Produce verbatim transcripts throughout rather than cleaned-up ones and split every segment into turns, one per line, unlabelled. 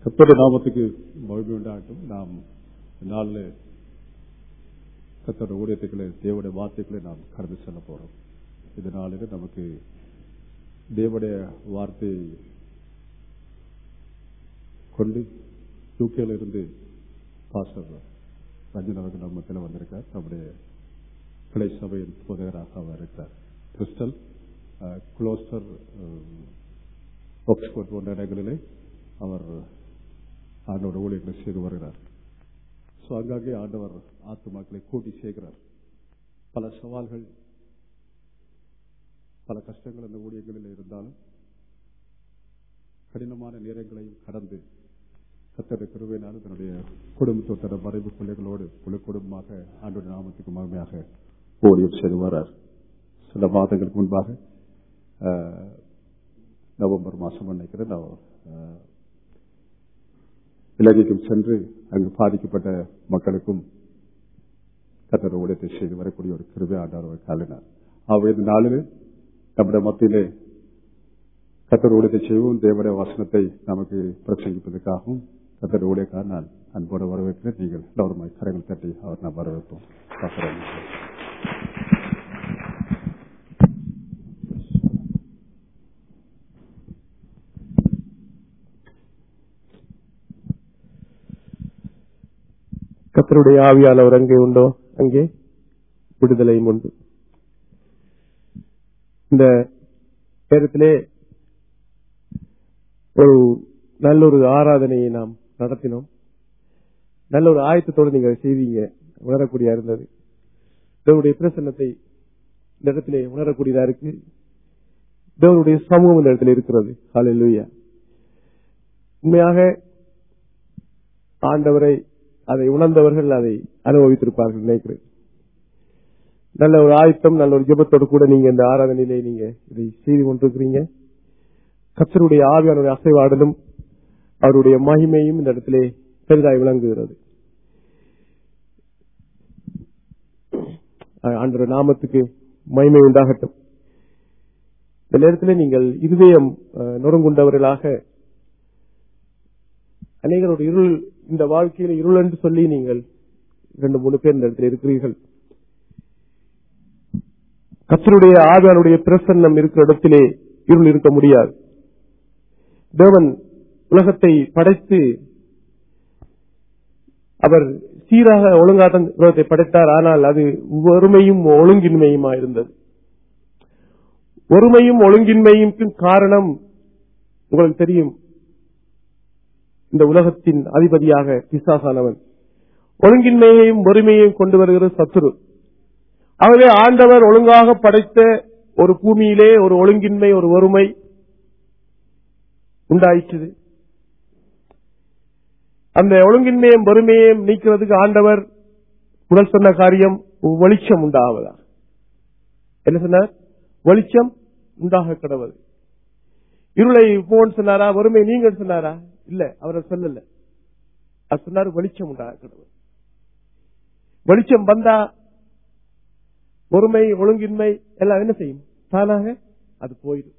கர்த்தருடைய நாமத்துக்கு மகிமை உண்டாகட்டும். நாம் நாளில் கர்த்தருடைய ஊழியத்துக்களை, தேவனுடைய வார்த்தைகளை நாம் கடந்து செல்ல போறோம். இதனால நமக்கு தேவனுடைய வார்த்தை கொண்டு யூகேல இருந்து பாஸ்டர் ரஞ்சன் அவர்கள் நம்ம மத்தியில் வந்திருக்கார். நம்முடைய கிளை சபையின் போதகராக அவர் இருக்கிறார். கிறிஸ்டல் குளோஸ்டர் ஆக்ஸ்போர்ட் போன்ற இடங்களிலே அவர் ஆண்டவர் ஊழியர்களை செய்து வருகிறார். ஸோ அங்காங்கே ஆண்டவர் ஆத்துமாக்களை கூட்டி சேர்க்கிறார். பல சவால்கள், பல கஷ்டங்கள் அந்த ஊழியர்களில் இருந்தாலும் கடினமான நேரங்களையும் கடந்து கர்த்தருடைய கிருபையினால் தன்னுடைய குடும்பத்தோட மறைவு பிள்ளைகளோடு முழு குடும்பமாக ஆண்டவருடைய நாமத்துக்கு மகிமையாக ஊழியம் செய்து வர்றார். சில மாதங்களுக்கு முன்பாக நவம்பர் மாசம் நினைக்கிறேன் இலங்கைக்கும் சென்று அங்கு பாதிக்கப்பட்ட மக்களுக்கும் கர்த்தருடைய ஊழியத்தை செய்து வரக்கூடிய ஒரு கிருபை ஆண்டவர் காலினார். ஆகவே இந்த நாளில் நம்முடைய மத்தியிலே கர்த்தருடைய ஊழியத்தை செய்வோம், தேவனுடைய வசனத்தை நமக்கு பிரசங்கிப்பதற்காகவும் கர்த்தருடைய ஊழியக்காக நான் அன்போடு வரவேற்கிறேன். நீங்கள் எல்லோருமாய் கரங்கள் தட்டி அவர் நான் வரவேற்போம்.
கர்த்தருடைய ஆவியானவர் அங்கே உண்டோ அங்கே விடுதலையும் உண்டு. இந்த நேரத்திலே ஒரு நல்ல ஒரு ஆராதனையை நாம் நடத்தினோம். நல்ல ஒரு ஆயத்தத்தோடு நீங்க செய்வீங்க, உணரக்கூடியதா இருந்தது. தேவனுடைய பிரசன்னத்தை இந்த இடத்திலே உணரக்கூடியதா இருக்கு. தேவனுடைய சமூகம் இந்த இடத்துல இருக்கிறது. ஹல்லேலூயா. உண்மையாக ஆண்டவரை அதை உணர்ந்தவர்கள் அதை அனுபவித்திருப்பார்கள் நினைக்கிறேன். நல்ல ஒரு ஆயத்தம், நல்ல ஒரு ஜெபத்தோடு கூட நீங்க இந்த ஆராதனையிலே நீங்க இதை செய்து கொண்டிருக்கிறீங்க. கர்த்தருடைய ஆவியானுடைய அசைவாடலும் அவருடைய மகிமையும் இந்த இடத்திலே பெரிதாய் விளங்குகிறது. ஆண்டவருடைய நாமத்துக்கு மகிமை உண்டாகட்டும். இந்த நேரத்தில் நீங்கள் இருதயம் நொறுங்குண்டவர்களாக அநேகரோட இருள், இந்த வாழ்க்கையில இருள் என்று சொல்லி நீங்கள் இரண்டு மூணு பேர் இந்த இடத்துல இருக்கிறீர்கள். கர்த்தருடைய ஆவியானுடைய பிரசன்னம் இருக்கிற இடத்திலே இருள் இருக்க முடியாது. தேவன் உலகத்தை படைத்து அவர் சீராக ஒழுங்காட்டம் உலகத்தை படைத்தார். ஆனால் அது ஒருமையும் ஒழுங்கின்மையுமா இருந்தது. ஒருமையும் ஒழுங்கின்மையும் காரணம் உங்களுக்கு தெரியும். இந்த உலகத்தின் அதிபதியாக பிசாசானவன் ஒழுங்கின்மையையும் ஒருமையையும் கொண்டு வருகிற சத்துரு. ஆகவே ஆண்டவர் ஒழுங்காக படைத்த ஒரு பூமியிலே ஒரு ஒழுங்கின்மை, ஒரு ஒருமை உண்டாயிற்று. அந்த ஒழுங்கின்மையும் வறுமையையும் நீக்கிறதுக்கு ஆண்டவர் முதல் சொன்ன காரியம் வெளிச்சம் உண்டாவதா. என்ன சொன்னார்? வெளிச்சம் உண்டாக கடவுள். இருளை போன் சொன்னாரா? வறுமை நீங்க சொன்னாரா? இல்ல, அவரை சொல்லல. அது சொன்னார் வெளிச்சம் உண்டாக கடவுள். வெளிச்சம் வந்தா ஒருமை ஒழுங்கின்மை எல்லாம் என்ன செய்யும்? தானாக அது போயிடும்.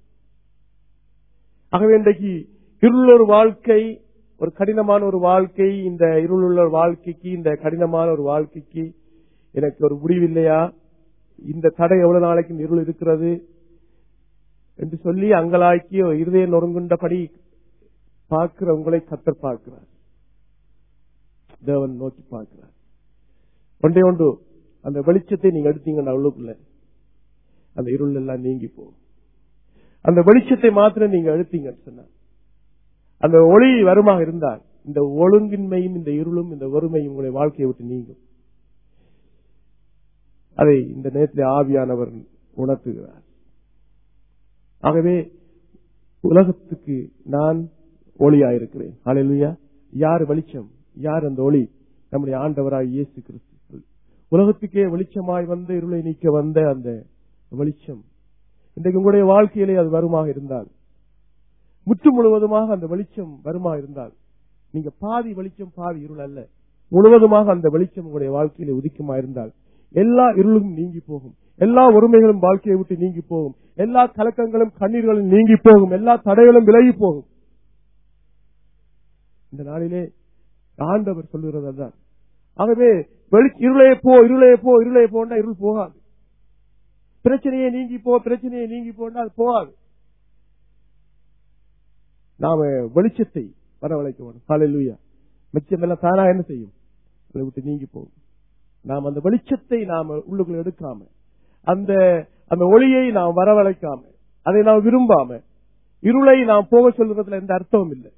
ஆகவே இன்றைக்கு இருள் ஒரு வாழ்க்கை, ஒரு கடினமான ஒரு வாழ்க்கை. இந்த இருள் உள்ள வாழ்க்கைக்கு, இந்த கடினமான ஒரு வாழ்க்கைக்கு எனக்கு ஒரு முடிவில்லையா? இந்த தடை எவ்வளவு நாளைக்கு இருள் இருக்கிறது என்று சொல்லி அங்கலாக்கி இருதயம் நொறுங்குண்டபடி பார்க்கிற உங்களை கர்த்தர் பார்க்கிறார். தேவன் நோக்கி பார்க்கிறார். ஒன்றே ஒன்று, அந்த வெளிச்சத்தை நீங்க எடுத்தீங்கன்னா உள்ளுக்குள்ள அந்த இருள் எல்லாம் நீங்கி போகும். அந்த வெளிச்சத்தை மாத்திரம் நீங்க எடுத்தீங்கன்னு சொன்ன அந்த ஒளி வருமாக இருந்தால் இந்த ஒழுங்கின்மையும் இந்த இருளும் இந்த வறுமையும் உங்களுடைய வாழ்க்கையை விட்டு நீங்கும். அதை இந்த நேரத்தில் ஆவியானவர் உணர்த்துகிறார். ஆகவே உலகத்துக்கு நான் ஒளியாயிருக்கிறேன். ஹல்லேலூயா. யார் வெளிச்சம்? யார் அந்த ஒளி? நம்முடைய ஆண்டவராய் இயேசு கிறிஸ்து. உலகத்துக்கே வெளிச்சமாய் வந்த இருளை நீக்க வந்த அந்த வெளிச்சம் இன்றைக்கு உங்களுடைய வாழ்க்கையிலே அது வருமாக இருந்தால், முற்று முழுவதுமாக அந்த வெளிச்சம் வருமா இருந்தால், நீங்க பாதி வெளிச்சம் பாதி இருள் அல்ல, முழுவதுமாக அந்த வெளிச்சம் உங்களுடைய வாழ்க்கையிலே உதிக்குமா இருந்தால் எல்லா இருளும் நீங்கி போகும். எல்லா ஒருமைகளும் வாழ்க்கையை விட்டு நீங்கி போகும். எல்லா கலக்கங்களும் கண்ணீர்களும் நீங்கி போகும். எல்லா தடைகளும் விலகி போகும். இந்த நாளிலே ஆண்டவர் சொல்லுகிறது அதுதான். ஆகவே இருளே போ இருளே போ இருளே போனா இருள் போகாது. பிரச்சனையே நீங்கி போ பிரச்சனையே நீங்கி போனா அது போகாது. நாம வெளிச்சத்தை வரவழைக்க வேண்டும். ஹல்லேலூயா. மிச்சம் எல்லாம் தானா என்ன செய்யும்? அதை விட்டு நீங்கி போகும். நாம் அந்த வெளிச்சத்தை நாம உள்ளுக்குள்ள எடுக்காம, அந்த அந்த ஒளியை நாம் வரவழைக்காம, அதை நாம் விரும்பாம, இருளை நாம் போக சொல்றதுல எந்த அர்த்தமும் இல்லை.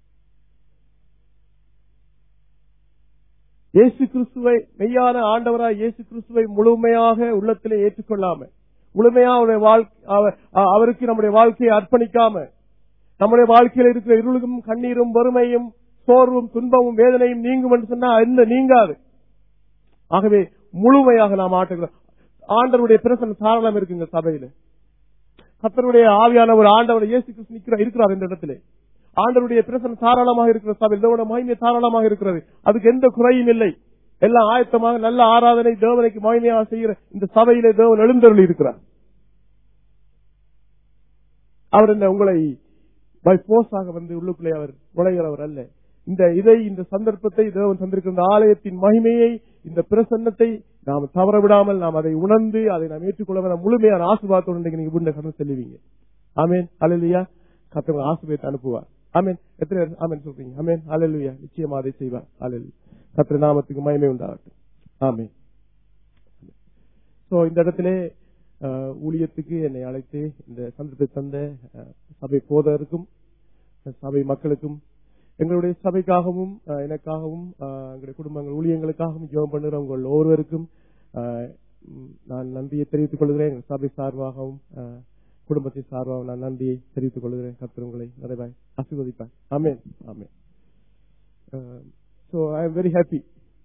இயேசு கிறிஸ்துவை, மெய்யான ஆண்டவராய் இயேசு கிறிஸ்துவை முழுமையாக உள்ளத்திலே ஏற்றுக்கொள்ளாம, முழுமையாக அவருக்கு நம்முடைய வாழ்க்கையை அர்ப்பணிக்காம, நம்முடைய வாழ்க்கையில் இருக்கிற இருளும் கண்ணீரும் வறுமையும் சோர்வும் துன்பமும் வேதனையும் நீங்கும் என்று சொன்னா என்ன நீங்காது. ஆகவே முழுமையாக நாம் ஆட்டுகிறோம். ஆண்டவருடைய பிரசன்னம் தாராளம் இருக்குங்க சபையில. கர்த்தருடைய ஆவியான ஒரு ஆண்டவர் இயேசு கிறிஸ்து இருக்கிறார் இந்த இடத்திலே. ஆண்டவருடைய பிரசன்னம் தாராளமாக இருக்கிற சபையில் தேவனுடைய மகிமை தாராளமாக இருக்கிறது. அதுக்கு எந்த குறையும் இல்லை. எல்லாம் ஆயத்தமாக நல்ல ஆராதனை தேவனுக்கு மகிமையாக செய்கிற இந்த சபையிலே தேவன் எழுந்தருளி இருக்கிறார். அவர் என்ன உங்களை பை போர்ஸாக வந்து உள்ளுக்குள்ளே அவர் நுழைகிறவர் அல்ல. இந்த இதை இந்த சந்தர்ப்பத்தை தேவன் தந்திருக்கிற இந்த ஆலயத்தின் மகிமையை, இந்த பிரசன்னத்தை நாம் தவற விடாமல் நாம் அதை உணர்ந்து அதை நாம் ஏற்றுக்கொள்ள முழுமையான ஆசீர்வாதத்தோடு நீங்க வீட்டை கடந்து செல்லுவீங்க. ஆமென். ஹல்லேலூயா. கர்த்தர் ஆசீர்வாதத்தை அனுப்புவார். ஆமென். எத்தனை ஆமென் சொல்றீங்க? ஆமென். ஹல்லேலூயா. நிச்சயமா அதை செய்வார். ஹல்லேலூயா. கர்த்தர் நாமத்துக்கு மகிமை உண்டாகட்டும். ஆமென். சோ இந்த இடத்திலே ஊழியத்துக்கு என்னை அழைத்து இந்த சந்தர்ப்பத்தை தந்த சபை போதருக்கும் சபை மக்களுக்கும் எங்களுடைய சபைக்காகவும் எனக்காகவும் எங்களுடைய குடும்பங்கள் ஊழியங்களுக்காகவும் ஜெபம் பண்ணுகிற உங்கள் ஒவ்வொருவருக்கும் நான் நன்றியை தெரிவித்துக் கொள்கிறேன். எங்கள் சபை சார்பாகவும் குடும்பத்தின் சார்பாகவும் நான் நன்றியை தெரிவித்துக் கொள்கிறேன். கர்த்தர் உங்களை நிறைவாய் ஆசீர்வதிப்பார். Amen. Amen. So I am very happy.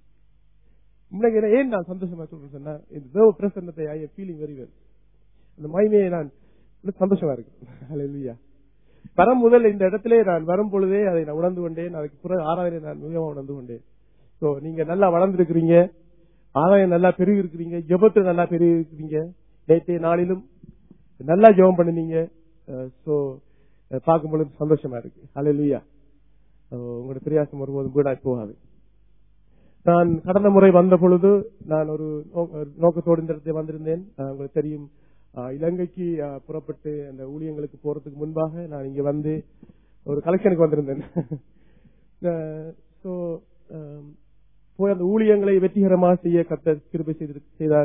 ஏன் நான் சந்தோஷமா சொல்றேன் சொன்னா, இந்த தேவ பிரசன்னத்தை I am feeling very well. அந்த மகிமையை நான் சந்தோஷமா இருக்கேன். ஹல்லேலூயா. வரும் முதல் இந்த இடத்திலே நான் வரும் பொழுதே அதை நான் உணர்ந்து கொண்டேன். அதுக்கு பிறகு ஆராதனை நான் மிகவும் உணர்ந்து கொண்டேன். சோ நீங்க நல்லா வளர்ந்திருக்கிறீங்க, ஆதாயம் நல்லா பெருகி இருக்கிறீங்க, ஜெபத்தை நல்லா பெருகி இருக்கிறீங்க. நேற்றைய நாளிலும் நல்லா ஜெபம் பண்ணுனீங்க. சோ பார்க்கும் பொழுது சந்தோஷமா இருக்கு. ஹல்லேலூயா. உங்களுடைய பிரயாசம் ஒருபோதும் வீணாய் போகாது. நான் கடந்த முறை வந்த பொழுது நான் ஒரு நோக்கத்தோடு இந்த இடத்தை வந்திருந்தேன். உங்களுக்கு தெரியும், இலங்கைக்கு புறப்பட்டு அந்த ஊழியங்களுக்கு போறதுக்கு முன்பாக நான் இங்க வந்து ஒரு கலெக்ஷனுக்கு வந்திருந்தேன். போய் அந்த ஊழியங்களை வெற்றிகரமாக செய்ய கர்த்தர் கிருபை செய்தார்.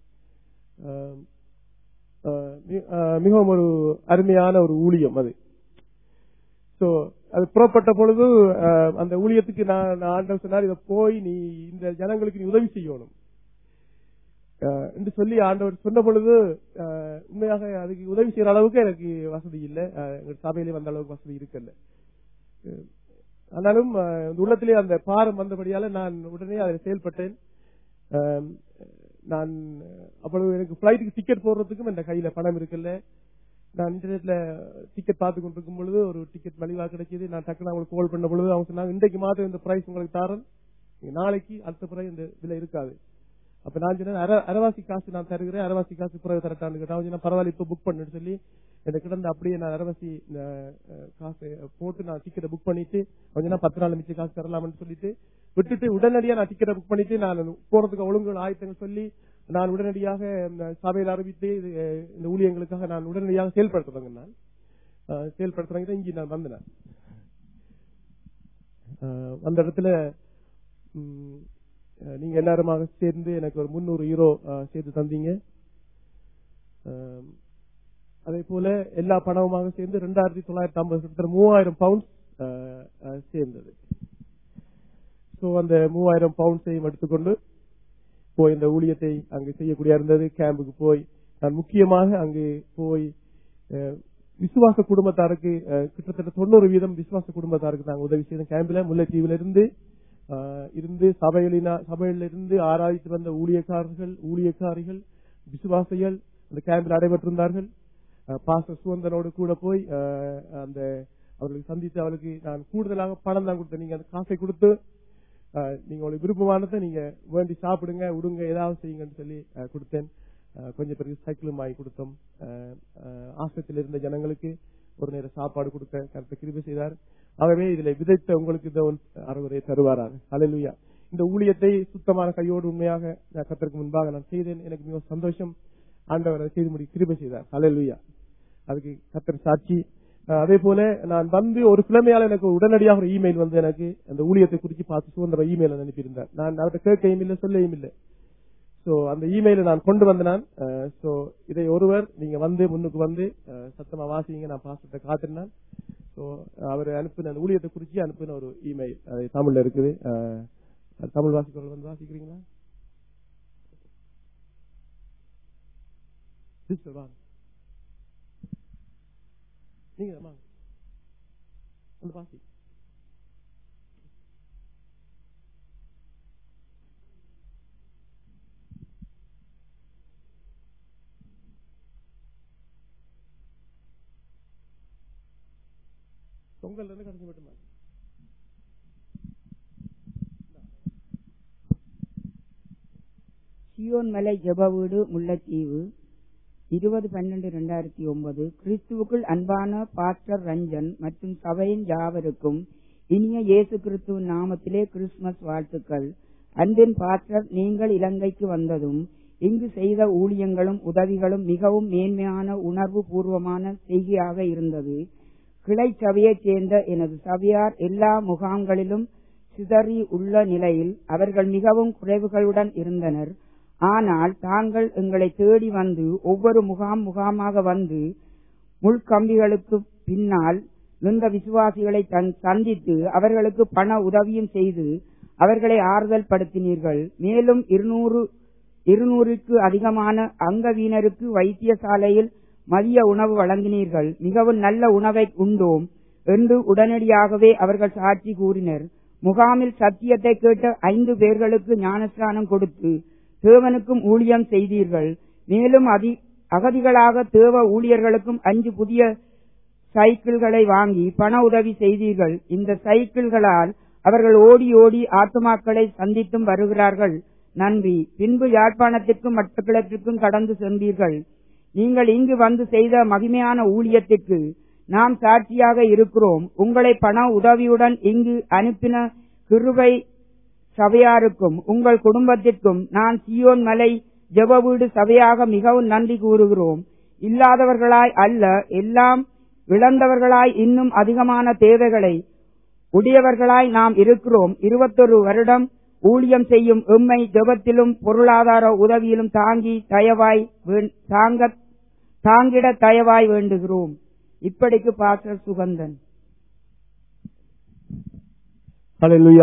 மிகவும் ஒரு அருமையான ஒரு ஊழியம் அது. சோ அது புறப்பட்ட பொழுது அந்த ஊழியத்துக்கு நான் ஆண்டவர் சொன்னார், இதை போய் நீ இந்த ஜனங்களுக்கு நீ உதவி செய்யணும் என்று சொல்லி ஆண்டவர் சொன்ன பொழுது உண்மையாக அதுக்கு உதவி செய்யற அளவுக்கு எனக்கு வசதி இல்லை. எங்க சபையிலே வந்த அளவுக்கு வசதி இருக்கல. ஆனாலும் உள்ளத்திலே அந்த பாரம் வந்தபடியால நான் உடனே அதில் செயல்பட்டேன். நான் அப்பொழுது எனக்கு பிளைட்டுக்கு டிக்கெட் போடுறதுக்கும் என் கையில பணம் இருக்கல. நான் இன்டர்நெட்ல டிக்கெட் பார்த்து கொண்டிருக்கும் பொழுது ஒரு டிக்கெட் மலிவா கிடைச்சது. நான் டக்குனு அவங்களுக்கு கால் பண்ண பொழுது அவங்க சொன்னாங்க, இன்றைக்கு மாத்திரம் இந்த பிரைஸ் உங்களுக்கு தாரன், நாளைக்கு அடுத்த பிறகு இந்த விலை இருக்காது. அப்ப நான் சொன்னேன், அரவாசி காசு நான் தருகிறேன், அரவாசி காசு பிறகு தரட்டான்னு கேட்டேன். பரவாயில்ல இப்ப புக் பண்ணுன்னு சொல்லி எனக்கு கிடந்த அப்படியே நான் அரவாசி காசு போட்டு நான் டிக்கெட்டை புக் பண்ணிட்டு கொஞ்சம் பத்து நாள் மிச்ச காசு தரலாம்னு சொல்லிட்டு விட்டுட்டு உடனடியா நான் டிக்கெட்டை புக் பண்ணிட்டு நான் போறதுக்கு ஒழுங்குகள் ஆயத்தங்கள் சொல்லி நான் உடனடியாக சபையில் அறிவித்து இந்த ஊழியங்களுக்காக நான் உடனடியாக செயல்படுத்துறேங்க. நான் செயல்படுத்துறேங்க இங்கே நான் வந்தேன். அந்த இடத்துல நீங்க எல்லாருமாக சேர்ந்து எனக்கு ஒரு முன்னூறு யூரோ சேர்த்து தந்தீங்க. அதே போல எல்லா பணமுமாக சேர்ந்து ரெண்டாயிரத்தி தொள்ளாயிரத்தி ஐம்பது மூவாயிரம் பவுண்ட்ஸ் சேர்ந்தது. சோ அந்த மூவாயிரம் பவுண்ட்ஸையும் எடுத்துக்கொண்டு போய் இந்த ஊழியத்தை அங்கு செய்யக்கூடிய இருந்தது. கேம்புக்கு போய் நான் முக்கியமாக அங்கு போய் விசுவாச குடும்பத்தாருக்கு கிட்டத்தட்ட தொண்ணூறு வீதம் விசுவாச குடும்பத்தாருக்கு நாங்கள் உதவி செய்தோம். கேம்பில முல்லைத்தீவுல இருந்து இருந்து சபைகளின சபையில இருந்து ஆராய்ச்சி வந்த ஊழியக்காரர்கள் ஊழியக்காரிகள் விசுவாசிகள் அந்த கேம்பில் அடைபெற்றிருந்தார்கள். பாஸ்டர் சுவந்தனோடு கூட போய் அந்த அவர்களுக்கு சந்தித்து அவர்களுக்கு நான் கூடுதலாக பணம் தான் கொடுத்தேன். நீங்க அந்த காசை கொடுத்து நீங்க உங்களுக்கு விருப்பமானதை நீங்க வேண்டி சாப்பிடுங்க விடுங்க ஏதாவது செய்யுங்கன்னு சொல்லி கொடுத்தேன். கொஞ்சம் பேருக்கு சைக்கிளும் வாங்கி கொடுத்தோம். ஆசிரியத்தில் இருந்த ஜனங்களுக்கு ஒரு நேரம் சாப்பாடு கொடுக்க கருத்தை கிருபை செய்தார். ஆகவே இதில் விதைத்த உங்களுக்கு இந்த அறுவரை தருவாராக. ஹல்லேலூயா. இந்த ஊழியத்தை சுத்தமான கையோடு உண்மையாக நான் கர்த்தருக்கு முன்பாக நான் செய்தேன். எனக்கு மிக சந்தோஷம். ஆண்டவர் அதை செய்து முடி கிருபை செய்தார். ஹல்லேலூயா. அதுக்கு கர்த்தர் சாட்சி. அதே போல நான் வந்து ஒரு கிழமையால எனக்கு உடனடியாக ஒரு இமெயில் வந்து எனக்கு அந்த ஊழியத்தை குறித்து பார்த்து சுதந்திர இமெயில் அனுப்பியிருந்தார். நான் அவர்கிட்ட கேட்கவும் இல்லை, சொல்லவும் இல்லை. சோ அந்த இமெயிலை நான் கொண்டு வந்தேன். சோ இதை ஒருவர் நீங்க வந்து முன்னுக்கு வந்து சத்தமா வாசிங்க, நான் பாஸ்டர்ட்ட காத்திருந்தேன். சோ அவர் அனுப்பின அந்த ஊழியத்தை குறித்து அனுப்பின ஒரு இமெயில் அது தமிழ்ல இருக்குது. தமிழ் வாசிக்கிறவர்கள் வந்து வாசிக்கிறீங்களா? நீங்க வாசி. பொங்கல் இருந்து கடைசி மட்டுமா?
சியோன் மலை ஜெப வீடு, முல்லைத்தீவு, இருபது பன்னெண்டு இரண்டாயிரத்தி ஒன்பது. கிறிஸ்துவுக்குள் அன்பான பாஸ்டர் ரஞ்சன் மற்றும் சபையின் யாவருக்கும் இனிய இயேசு கிறிஸ்துவின் நாமத்திலே கிறிஸ்துமஸ் வாழ்த்துக்கள். அன்பின் பாஸ்டர், நீங்கள் இலங்கைக்கு வந்ததும் இங்கு செய்த ஊழியங்களும் உதவிகளும் மிகவும் மேன்மையான உணர்வு பூர்வமான செய்தியாக இருந்தது. கிளை சபையைச் சேர்ந்த எனது சபையார் எல்லா முகாம்களிலும் சிதறி உள்ள நிலையில் அவர்கள் மிகவும் குறைவுகளுடன் இருந்தனர். ஆனால் தாங்கள் எங்களை தேடி வந்து ஒவ்வொரு முகாம் முகாமாக வந்து முள்கம்பிகளுக்கு பின்னால் நின்ற விசுவாசிகளை சந்தித்து அவர்களுக்கு பண உதவியும் செய்து அவர்களை ஆறுதல் படுத்தினீர்கள். மேலும் இருநூறு இருநூறுக்கு அதிகமான அங்கவீனருக்கு வைத்தியசாலையில் மதிய உணவு வழங்கினீர்கள். மிகவும் நல்ல உணவை உண்டோம் என்று உடனடியாகவே அவர்கள் சாட்சி கூறினர். முகாமில் சத்தியத்தை கேட்ட ஐந்து பேர்களுக்கு ஞானஸ்நானம் கொடுத்து தேவனுக்கும் ஊழியம் செய்தீர்கள். மேலும் அதி அகதிகளாக தேவ ஊழியர்களுக்கும் அஞ்சு புதிய சைக்கிள்களை வாங்கி பண உதவி செய்தீர்கள். இந்த சைக்கிள்களால் அவர்கள் ஓடி ஓடி ஆத்துமாக்களை சந்தித்தும் வருகிறார்கள். நன்றி. பின்பு யாழ்ப்பாணத்திற்கும் மட்டக்கிழக்கிற்கும் கடந்து சென்றீர்கள். நீங்கள் இங்கு வந்து செய்த மகிமையான ஊழியத்திற்கு நாம் சாட்சியாக இருக்கிறோம். உங்களை பண உதவியுடன் இங்கு அனுப்பின கிருபை சபையாருக்கும் உங்கள் குடும்பத்திற்கும் நான் சியோன் மலை ஜெப வீடு சபையாக மிகவும் நன்றி கூறுகிறோம். இல்லாதவர்களாய் அல்ல, எல்லாம் இழந்தவர்களாய் இன்னும் அதிகமான தேவைகளை உடையவர்களாய் நாம் இருக்கிறோம். இருபத்தொரு வருடம் ஊழியம் செய்யும் எம்மை ஜெபத்திலும் பொருளாதார உதவியிலும் தாங்கி தயவாய் தாங்க தாங்கிட தயவாய் வேண்டுகிறோம். இப்படிக்கு பாஸ்டர் சுகந்தன்.
ஹல்லேலூயா.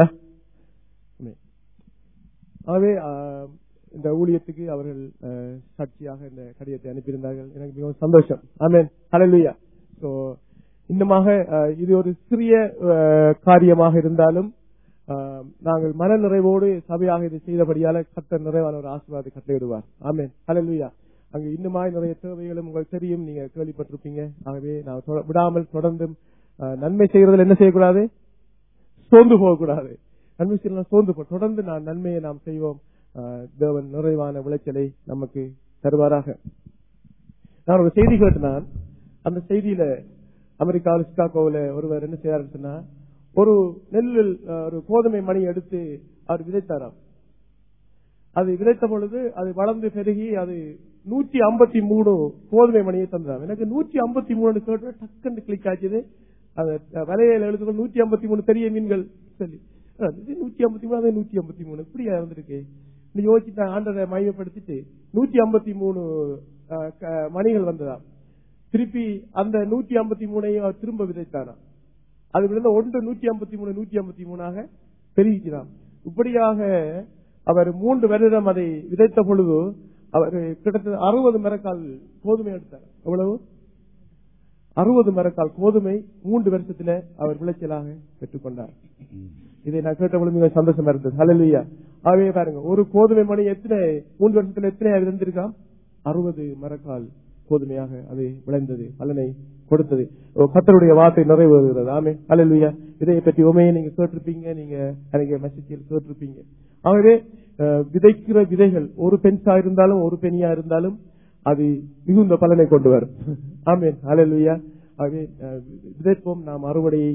ஆகவே இந்த ஊழியத்துக்கு அவர்கள் சாட்சியாக இந்த கடிதத்தை அனுப்பியிருந்தார்கள். எனக்கு மிகவும் சந்தோஷம். ஆமென். ஹல்லேலூயா. சோ இன்னமாக இது ஒரு சிறிய காரியமாக இருந்தாலும் நாங்கள் மன நிறைவோடு சபையாக இதை செய்தபடியால கர்த்தர் நிறைவான ஒரு ஆசீர்வாதத்தை கட்டளையிடுவார். ஆமென். ஹல்லேலூயா. அங்கு இன்னுமாய் நிறைய தேவைகளும் உங்களுக்கு தெரியும், நீங்க கேள்விப்பட்டிருப்பீங்க. ஆகவே நான் விடாமல் தொடர்ந்து நன்மை செய்யறதுல என்ன செய்யக்கூடாது, சோர்ந்து போகக்கூடாது. நன்மை செய்யலாம் சோர்ந்து போ தொடர்ந்து நான் நன்மையை நாம் செய்வோம். தேவன் நிறைவான விளைச்சலை நமக்கு தருவாராக. நான் ஒரு செய்தி கேட்டினான். அந்த செய்தியில அமெரிக்காவில் சிகாகோவில் ஒருவர் என்ன செய்யறாருன்னு சொன்னா, ஒரு நெல்லில் ஒரு கோதுமை மணி எடுத்து அவர் விதைத்தாராம். அது விதைத்த பொழுது அது வளர்ந்து பெருகி அது நூற்றி ஐம்பத்தி மூணு கோதுமை மணியை தந்தார். எனக்கு நூற்றி ஐம்பத்தி மூணு கேட்டு டக்குன்னு கிளிக் ஆச்சுது. அது வலையில எழுதுகள் நூற்றி ஐம்பத்தி மூணு பெரிய மீன்கள் சொல்லி நூற்றி ஐம்பத்தி மூணு நூற்றி ஐம்பத்தி மூணு இப்படியா இருந்திருக்கு. யோசிச்சு ஆண்டரை மையப்படுத்திட்டு நூற்றி ஐம்பத்தி மூணு மணிகள் வந்ததா. திருப்பி அந்த நூற்றி ஐம்பத்தி மூணையும் அவர் திரும்ப விதைத்தானா. அது விழுந்த ஒன்று நூற்றி ஐம்பத்தி மூணு நூற்றி ஐம்பத்தி மூணாக பெருகிக்கிறான். இப்படியாக அவர் மூன்று வருடம் அதை விதைத்த பொழுது அவர் கிட்டத்தட்ட அறுபது மரக்கால் கோதுமை எடுத்தார். எவ்வளவு? அறுபது மரக்கால் கோதுமை மூன்று வருஷத்துல அவர் விளைச்சலாக பெற்றுக்கொண்டார். இதை நான் கேட்ட பொழுது மிக சந்தோஷமா இருந்தது. ஹல்லேலூயா. ஆகவே பாருங்க, ஒரு கோதுமை மணி எத்தனை மூன்று வருஷத்துல எத்தனை விளைந்திருக்கான்? அறுபது மரக்கால் கோதுமையாக அது விளைந்தது, பலனை கொடுத்தது. கர்த்தருடைய வார்த்தை நிறைவேறுகிறது. ஆமே. ஹல்லேலூயா. இதை பற்றி உமையை நீங்க கேட்டிருப்பீங்க, நீங்க நிறைய மெசேஜில் கேட்டிருப்பீங்க. ஆகவே விதைக்கிற விதைகள் ஒரு பெண்சா இருந்தாலும் ஒரு பெண்ணியா இருந்தாலும் அது மிகுந்த பலனை கொண்டு வரும். ஆமென். ஹல்லேலூயா. ஆகவே விதைப்போம், நாம் அறுவடையை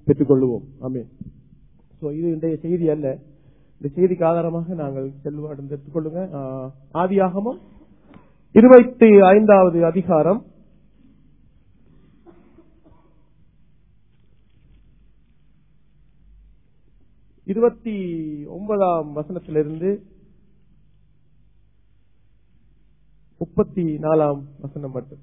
பெற்றுக் கொள்வோம். ஆமென். சோ இது இன்றைய செய்தி அல்ல. இந்த செய்திக்கு ஆதாரமாக நாங்கள் செல்வாடு எடுத்துக் கொள்ளுங்க. ஆதியாகமம் இருபத்தி ஐந்தாவது அதிகாரம் இருபத்தி ஒன்பதாம் வசனத்திலிருந்து முப்பத்தி நாலாம் வசனம் மட்டும்.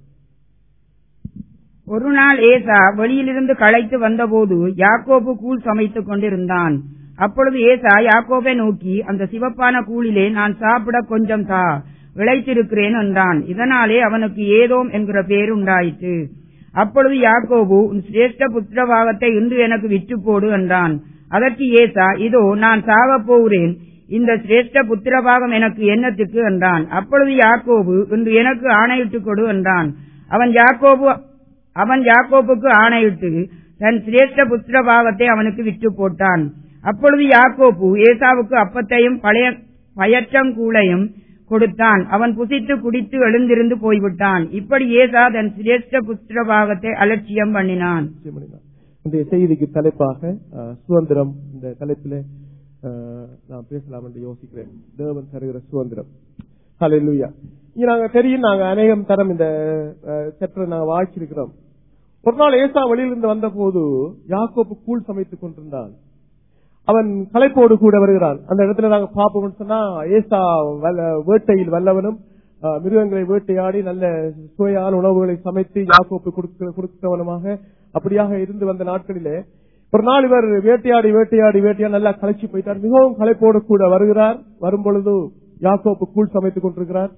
ஒரு நாள் ஏசா வெளியிலிருந்து களைத்து வந்தபோது யாக்கோபு கூழ் சமைத்துக் கொண்டிருந்தான். அப்பொழுது ஏசா யாக்கோபை நோக்கி, அந்த சிவப்பான கூழிலே நான் சாப்பிட கொஞ்சம் தா, விளைத்திருக்கிறேன் என்றான். இதனாலே அவனுக்கு ஏதோம் என்கிற பேர் உண்டாயிற்று. அப்பொழுது யாக்கோபு, உன் சிரேஷ்ட புத்திரபாகத்தை இன்று எனக்கு விற்று போடு என்றான். அதற்கு ஏசா, இதோ நான் சாகப் போகிறேன், இந்த சிரேஷ்ட புத்திரபாகம் எனக்கு என்னத்துக்கு என்றான். அப்பொழுது யாக்கோபு, இன்று எனக்கு ஆணையிட்டுக் கொடு என்றான். அவன் யாக்கோபு அவன் யாக்கோபுக்கு ஆணையிட்டு தன் சிரேஷ்ட புத்திரபாகத்தை அவனுக்கு விற்று போட்டான். அப்பொழுது யாக்கோபு ஏசாவுக்கு அப்பத்தையும் பழைய பயற்றங்கூளையும் கொடுத்தான். அவன் புசித்து குடித்து எழுந்திருந்து போய்விட்டான். இப்படி ஏசா தன் சிரேஷ்ட புத்திரபாகத்தை அலட்சியம் பண்ணினான்.
இந்த செய்திக்கு தலைப்பாக சுதந்திரம், இந்த தலைப்பில் நான் பேசலாம் என்று யோசிக்கிறேன். தேவன் தருகிற சுதந்திரம். ஹல்லேலூயா. இங்க நாங்க தெரியும், நாங்க அநேகம் தரம் இந்த செப்டர் நாங்க வாய்ச்சிருக்கிறோம். ஒரு நாள் ஏசா வெளியிலிருந்து வந்த போது யாக்கோபு கூழ் சமைத்துக் கொண்டிருந்தான். அவன் களைப்போடு கூட வருகிறான். அந்த இடத்துல நாங்க பார்ப்போம் சொன்னா, ஏசா வேட்டையில் வல்லவனும் மிருகங்களை வேட்டையாடி நல்ல சுவையான உணவுகளை சமைத்து யாக்கோபு கொடுத்தவனுமாக அப்படியாக இருந்து வந்த நாட்களிலே ஒரு நாள் இவர் வேட்டையாடி வேட்டையாடி வேட்டையாடி நல்லா களைச்சி போயிட்டார். மிகவும் களைப்போடு கூட வருகிறார். வரும்பொழுது யாக்கோபு கூழ் சமைத்துக் கொண்டிருக்கிறார்.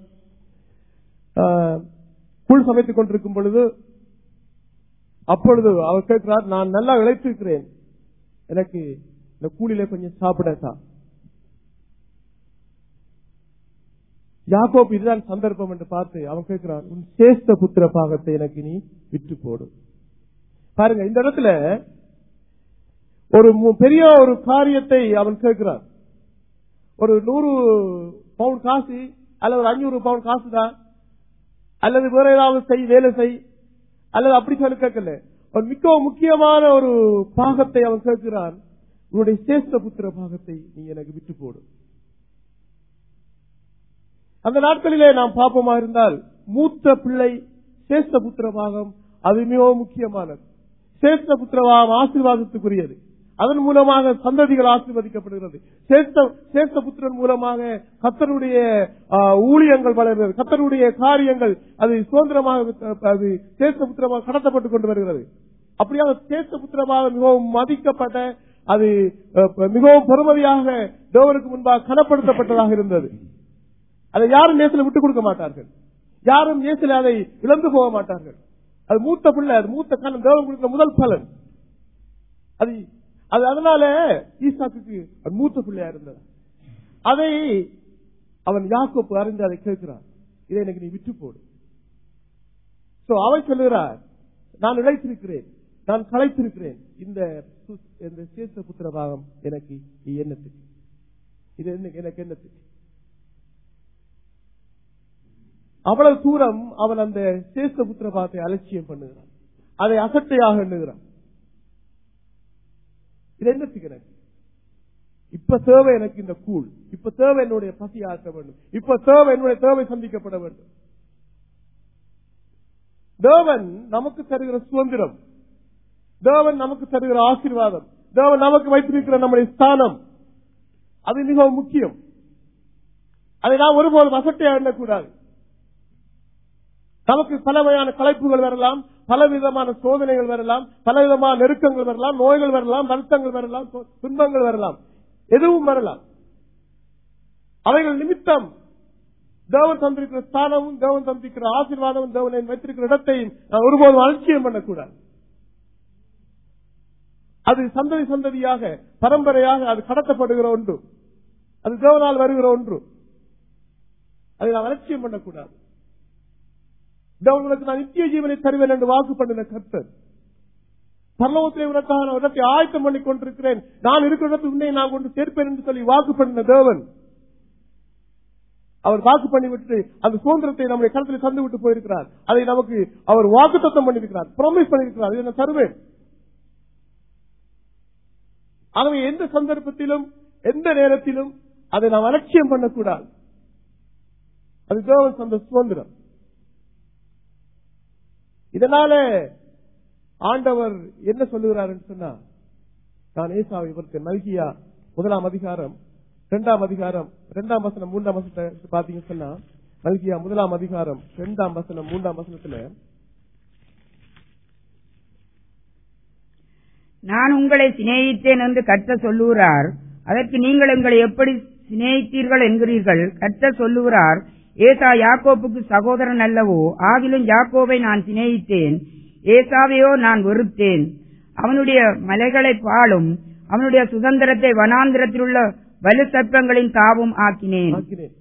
கூழ் சமைத்துக் கொண்டிருக்கும் பொழுது அப்பொழுது அவர் கேட்கிறார், நான் நல்லா இழைத்திருக்கிறேன், எனக்கு இந்த கூழிலே கொஞ்சம் சாப்பிடட்டா. யாக்கோபு இதுதான் சந்தர்ப்பம் என்று பார்த்து அவன் கேட்கிறான், உன் சேஷ்ட புத்திர பாகத்தை எனக்கு நீ விற்று போடு. பாருங்க, இந்த இடத்துல ஒரு பெரிய ஒரு காரியத்தை அவன் கேட்கிறான். ஒரு நூறு பவுண்ட் காசு அல்லது ஒரு அஞ்சூறு பவுண்ட் காசு தான், அல்லது வேற ஏதாவது செய், வேலை செய், அல்லது அப்படி சொல்லி கேட்கல. ஒரு மிக முக்கியமான ஒரு பாகத்தை அவன் கேட்கிறான், உன்னுடைய சேஷ்ட புத்திர பாகத்தை நீ எனக்கு விட்டு போடு. அந்த நாட்களிலே நாம் பாப்போமா இருந்தால் மூத்த பிள்ளை சேஷ்ட புத்திர பாகம் அது மிகவும் முக்கியமானது. சேஷ்ட புத்திர பாகம் ஆசீர்வாதத்துக்குரியது. அதன் மூலமாக சந்ததிகள் ஆசீர்வதிக்கப்படுகிறது. சேஷ்ட புத்திரன் மூலமாக கர்த்தருடைய ஊழியங்கள் வளர்கிறது. கர்த்தருடைய காரியங்கள் அது சுதந்திரமாக அது சேஷ்ட புத்திரமாக கடத்தப்பட்டுக் கொண்டு வருகிறது. அப்படியாக சேஷ்ட புத்திரமாக மிகவும் மதிக்கப்பட்ட, அது மிகவும் பெருமதியாக தேவனுக்கு முன்பாக கனப்படுத்தப்பட்டதாக இருந்தது. அதை யாரும் நேசில விட்டுக் கொடுக்க மாட்டார்கள். யாரும் நேசில அதை இழந்து போக மாட்டார்கள். அது மூத்த பிள்ளை, அது மூத்த கணம், தேவன் கொடுக்கிற முதல் பலன். அது அது அதனால ஈசாக்கு மூத்த பிள்ளையா இருந்தது. அதை அவன் யாக்கோபு அறிந்து அதை கேட்கிறான், இதை எனக்கு நீ விட்டு போடு. சோ அவன் சொல்லுகிறார், நான் இழைத்திருக்கிறேன், நான் களைத்திருக்கிறேன், இந்த சேஷ்ட புத்திர பாகம் எனக்கு என்னத்துக்கு, இது எனக்கு என்னத்துக்கு. அவ்வளவு தூரம் அவன் அந்த சேஷ்ட புத்திர பாகத்தை அலட்சியம் பண்ணுகிறான், அதை அசட்டையாக எண்ணுகிறான். இது என்னத்துக்கு எனக்கு? இப்ப தேவை எனக்கு இந்த கூழ், இப்ப தேவை என்னுடைய பசி ஆற்ற வேண்டும், இப்ப தேவை என்னுடைய தேவை சந்திக்கப்பட வேண்டும். தேவன் நமக்கு தருகிற சுதந்திரம், தேவன் நமக்கு தருகிற ஆசீர்வாதம், தேவன் நமக்கு வைத்திருக்கிற நம்முடைய ஸ்தானம், அது மிகவும் முக்கியம். அதை நாம் ஒருபோதும் அசட்டையாக எண்ணக்கூடாது. நமக்கு பல வகையான களைப்புகள் வரலாம், பலவிதமான சோதனைகள் வரலாம், பலவிதமான நெருக்கங்கள் வரலாம், நோய்கள் வரலாம், வருத்தங்கள் வரலாம், துன்பங்கள் வரலாம், எதுவும் வரலாம். அவைகள் நிமித்தம் தேவன் தந்திருக்கிற ஸ்தானமும் தேவன் தந்திருக்கிற ஆசீர்வாதமும் தேவன் வைத்திருக்கிற இடத்தையும் ஒருபோதும் அலட்சியம் பண்ணக்கூடாது. அது சந்ததி சந்ததியாக பரம்பரையாக அது கடத்தப்படுகிற ஒன்று, அது தேவனால் வருகிற ஒன்று. அதை நாம் அலட்சியம் பண்ணக்கூடாது. தேவனுக்கு நான் நித்திய ஜீவனை தருவேன் என்று வாக்கு பண்ணின கர்த்தர், பரலோகத்திலே உனக்கான இடத்தை ஆயத்தம் பண்ணி கொண்டிருக்கிறேன், நான் இருக்கிற இடத்தை உன்னை நான் கொண்டு சேர்ப்பேன் என்று சொல்லி வாக்கு பண்ணின தேவன், அவர் வாக்கு பண்ணிவிட்டு அந்த சுதந்திரத்தை நம்முடைய கருத்தில் தந்து விட்டு போயிருக்கிறார். அதை நமக்கு அவர் வாக்குத்தத்தம் பண்ணியிருக்கிறார், ப்ராமிஸ் பண்ணியிருக்கிறார், இதை நான் தருவேன். ஆகவே எந்த சந்தர்ப்பத்திலும் எந்த நேரத்திலும் அதை நாம் அலட்சியம் பண்ணக்கூடாது. அது தேவன் தந்த சுதந்திரம். இதனால ஆண்டவர் என்ன சொல்லுகிறார் என்று சொன்னா, நான் ஏசாவை பொறுத்தேன். மல்கியா முதலாம் அதிகாரம் இரண்டாம் அதிகாரம் இரண்டாம் வசனம் மூன்றாம் வசனத்தை பாத்தீங்கன்னு சொன்னா, மல்கியா முதலாம் அதிகாரம் இரண்டாம் வசனம் மூன்றாம் வசனத்துல,
நான் உங்களை சிநேகித்தேன் என்று கர்த்தர் சொல்லுகிறார், அதற்கு நீங்கள் உங்களை எப்படி சிநேகித்தீர்கள் என்கிறீர்கள். கர்த்தர் சொல்லுகிறார், ஏசா யாக்கோப்புக்கு சகோதரன் அல்லவோ, ஆகிலும் யாக்கோபை நான் சிநேகித்தேன், ஏசாவையோ நான் வெறுத்தேன். அவனுடைய மலைகளை பாழும், அவனுடைய சுதந்திரத்தை வனாந்திரத்தில் உள்ள வலு சர்ப்பங்களின் தாவும் ஆக்கினேன்.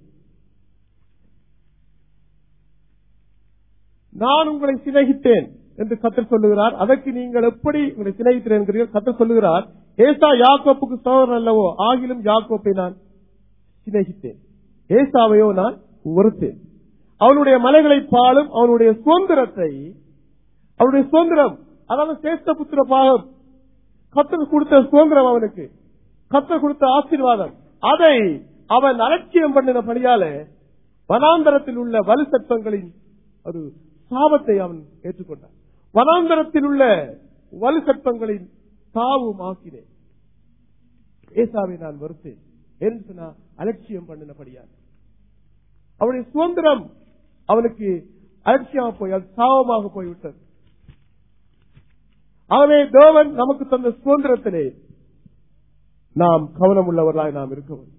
நான் உங்களை சிநேகித்தேன் என்று கர்த்தர் சொல்லுகிறார், அதற்கு நீங்கள் எப்படி உங்களை சிநேகித்தேன் என்கிறீர்கள். கர்த்தர் சொல்லுகிறார், ஏசா யாக்கோப்புக்கு சகோதரன் அல்லவோ, ஆகிலும் யாக்கோப்பை நான் சிநேகித்தேன், ஏசாவையோ நான் வெறுத்தேன். அவனுடைய மலைகளை பாழும், அவனுடைய சுதந்திரத்தை, அவனுடைய சுதந்திரம், அதாவது சேஷ்ட புத்திர பாகம், கர்த்தர் கொடுத்த சுதந்திரம், அவனுக்கு கர்த்தர் கொடுத்த ஆசீர்வாதம், அதை அவன் அலட்சியம் பண்ணினபடியால வனாந்தரத்தில் உள்ள வலு சர்ப்பங்களின் ஒரு சாபத்தை அவன் ஏற்றுக்கொண்டான். வனாந்தரத்தில் உள்ள வலு சர்ப்பங்களின் தாவும் ஆக்கினேன், ஏசாவை நான் வெறுத்தேன் என்று சொன்னா அலட்சியம் பண்ணினபடியால் அவனுடைய சுதந்திரம் அவனுக்கு அலட்சியமாக போய் அது சாபமாக போய்விட்டது. ஆகவே தேவன் நமக்கு தந்த சுதந்திரத்திலே நாம் கவனம் உள்ளவர்களாய் நாம் இருக்க வேண்டும்.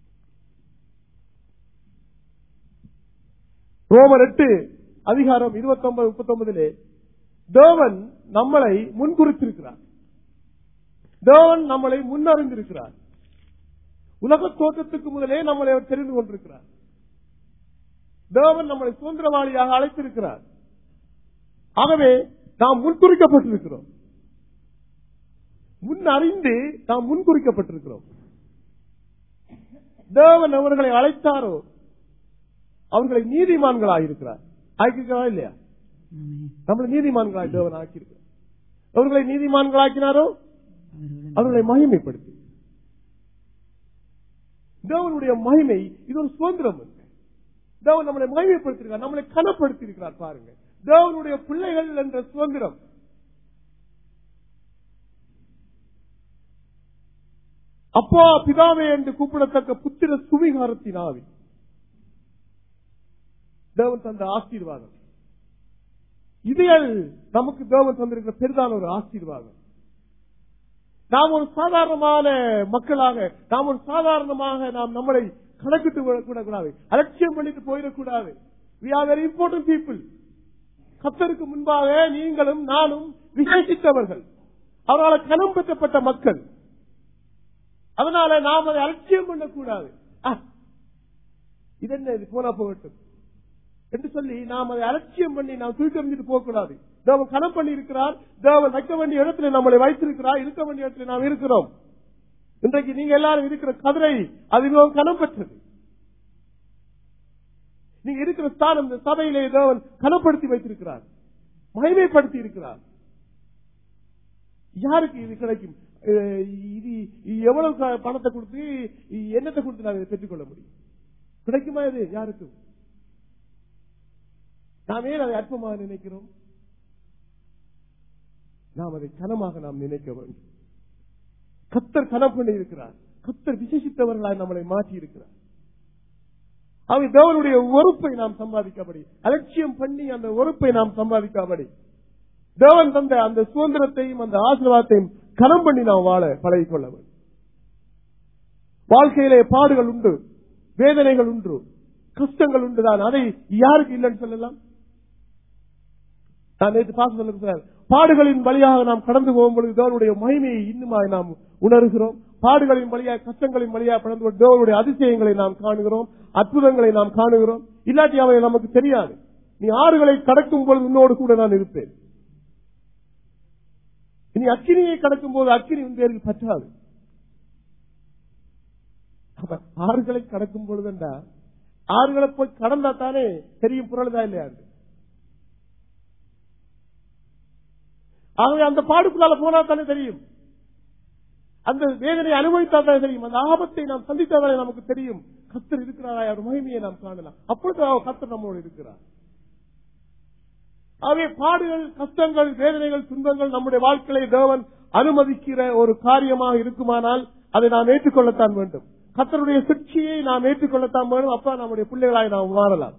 ரோமர் எட்டு அதிகாரம் இருபத்தி ஒன்பது முப்பத்தி ஒன்பதிலே தேவன் நம்மளை முன்குறித்திருக்கிறார். தேவன் நம்மளை முன்னறிந்திருக்கிறார். உலக தோற்றத்துக்கு முதலே நம்மளை அவர் தெரிந்து கொண்டிருக்கிறார். தேவன் நம்மளை சுதந்திரவாளியாக அழைத்திருக்கிறார். ஆகவே நாம் முன்குறிக்கப்பட்டிருக்கிறோம். முன் அறிந்து நாம் முன்குறிக்கப்பட்டிருக்கிறோம். தேவன் அவர்களை அழைத்தாரோ அவர்களை நீதிமான்களாக இருக்கிறார். ஆக்கிருக்கிறா இல்லையா? நம்மளை நீதிமான்களாக தேவன் ஆக்கியிருக்கிறார். அவர்களை நீதிமான்களாக்கினாரோ அவர்களை மகிமைப்படுத்தி, தேவனுடைய மகிமை இது ஒரு சுதந்திரம். தேவன் நம்மளை மகிமைப்படுத்திருக்கிறார், நம்மளை கனப்படுத்தி இருக்கிறார். பாருங்க, தேவனுடைய பிள்ளைகள் என்ற சுதந்திரம். அப்பா பிதாவே என்று கூப்பிடத்தக்க புத்திர சுவிகாரத்தின் ஆவி, தேவன் தந்த ஆசீர்வாதம். இதில் நமக்கு தேவன் தந்திருக்கிற பெரிதான ஒரு ஆசீர்வாதம். நாம் ஒரு சாதாரணமான மக்களாக, நாம் ஒரு சாதாரணமாக நாம் நம்மளை கணக்கிட்டு விடக்கூடாது, அலட்சியம் பண்ணிட்டு போயிடக்கூடாது. We are very important people. கர்த்தருக்கு முன்பாக நீங்களும் நானும் விசேஷித்தவர்கள், அவரால் கனம் பெற்றப்பட்ட மக்கள். அதனால நாம் அதை அலட்சியம் பண்ணக்கூடாது. இது என்ன, இது போனா போகட்டும் என்று சொல்லி நாம் அதை அலட்சியம் பண்ணி நாம் தூக்கி போகக்கூடாது. தேவன் கனம் பண்ணி இருக்கிறார். தேவன் வைக்க வேண்டிய இடத்துல நம்மளை வைத்திருக்கிறார். இருக்க வேண்டிய இடத்துல நாம் இருக்கிறோம். இன்றைக்கு நீங்க எல்லாரும் இருக்கிற கதிரை அது மிகவும் கனம் பெற்றது. நீங்க இருக்கிற ஸ்தானம் இந்த சபையிலே தேவன் கனப்படுத்தி வைத்திருக்கிறார், மகிமைப்படுத்தி இருக்கிறார். யாருக்கு இது கிடைக்கும்? இது எவ்வளவு பணத்தை கொடுத்து என்னத்தை கொடுத்து நாங்கள் பெற்றுக் கொள்ள முடியும்? கிடைக்குமா? இது யாருக்கும். நாம் ஏன் அதை அற்பமாக நினைக்கிறோம்? நாம் அதை கனமாக நாம் நினைக்க வேண்டும். கர்த்தர் கனம் பண்ணி இருக்கிறார். கர்த்தர் விசேஷித்தவர்களாய் நம்மளை மாற்றி இருக்கிறார். அவை தேவனுடைய ஒறுப்பை நாம் சம்பாதிக்காபடி, அலட்சியம் பண்ணி அந்த ஒறுப்பை நாம் சம்பாதிக்காபடி, தேவன் தந்த அந்த சுதந்திரத்தையும் அந்த ஆசீர்வாதத்தையும் கனம் பண்ணி நாம் வாழ பழகிக் கொள்ள வேண்டும். வாழ்க்கையிலே பாடுகள் உண்டு, வேதனைகள் உண்டு, கஷ்டங்கள் உண்டுதான். அதை யாருக்கு இல்லைன்னு சொல்லலாம்? நான் நேற்று பாச சொல்லுகிறேன், பாடுகளின் வழியாக நாம் கடந்து போகும்பொழுது தேவனுடைய மகிமையை இன்னுமாய் நாம் உணர்கிறோம். பாடுகளின் வழியாக, கஷ்டங்களின் வழியாக கடந்து தேவனுடைய அதிசயங்களை நாம் காணுகிறோம், அற்புதங்களை நாம் காணுகிறோம். இல்லாட்டி அவை நமக்கு தெரியாது. நீ ஆறுகளை கடக்கும் பொழுது உன்னோடு கூட நான் இருப்பேன். இனி அக்கினியை கடக்கும் போது அக்கினி உன் பேரில் பற்றாது. ஆறுகளை கடக்கும் பொழுதுண்டா, ஆறுகளை போய் கடந்தா தானே தெரியும் புரளுதா இல்லையா? ஆகவே அந்த பாடுக்குள்ளால போனா தானே தெரியும். அந்த வேதனை அனுபவித்தாதான் தெரியும், அந்த ஆபத்தை நாம் சந்தித்தாலே நமக்கு தெரியும் கர்த்தர் இருக்கிறாரா, அவர் மகிமையை நாம் காணலாம். அப்பொழுது கர்த்தர் நம்மோடு இருக்கிறார். ஆகவே பாடுகள், கஷ்டங்கள், வேதனைகள், துன்பங்கள் நம்முடைய வாழ்க்கையை தேவன் அனுமதிக்கிற ஒரு காரியமாக இருக்குமானால் அதை நாம் ஏற்றுக்கொள்ளத்தான் வேண்டும். கர்த்தருடைய சிக்ஷையை நாம் ஏற்றுக்கொள்ளத்தான் வேண்டும். அப்ப நம்முடைய பிள்ளைகளாய் நாம் மாறலாம்.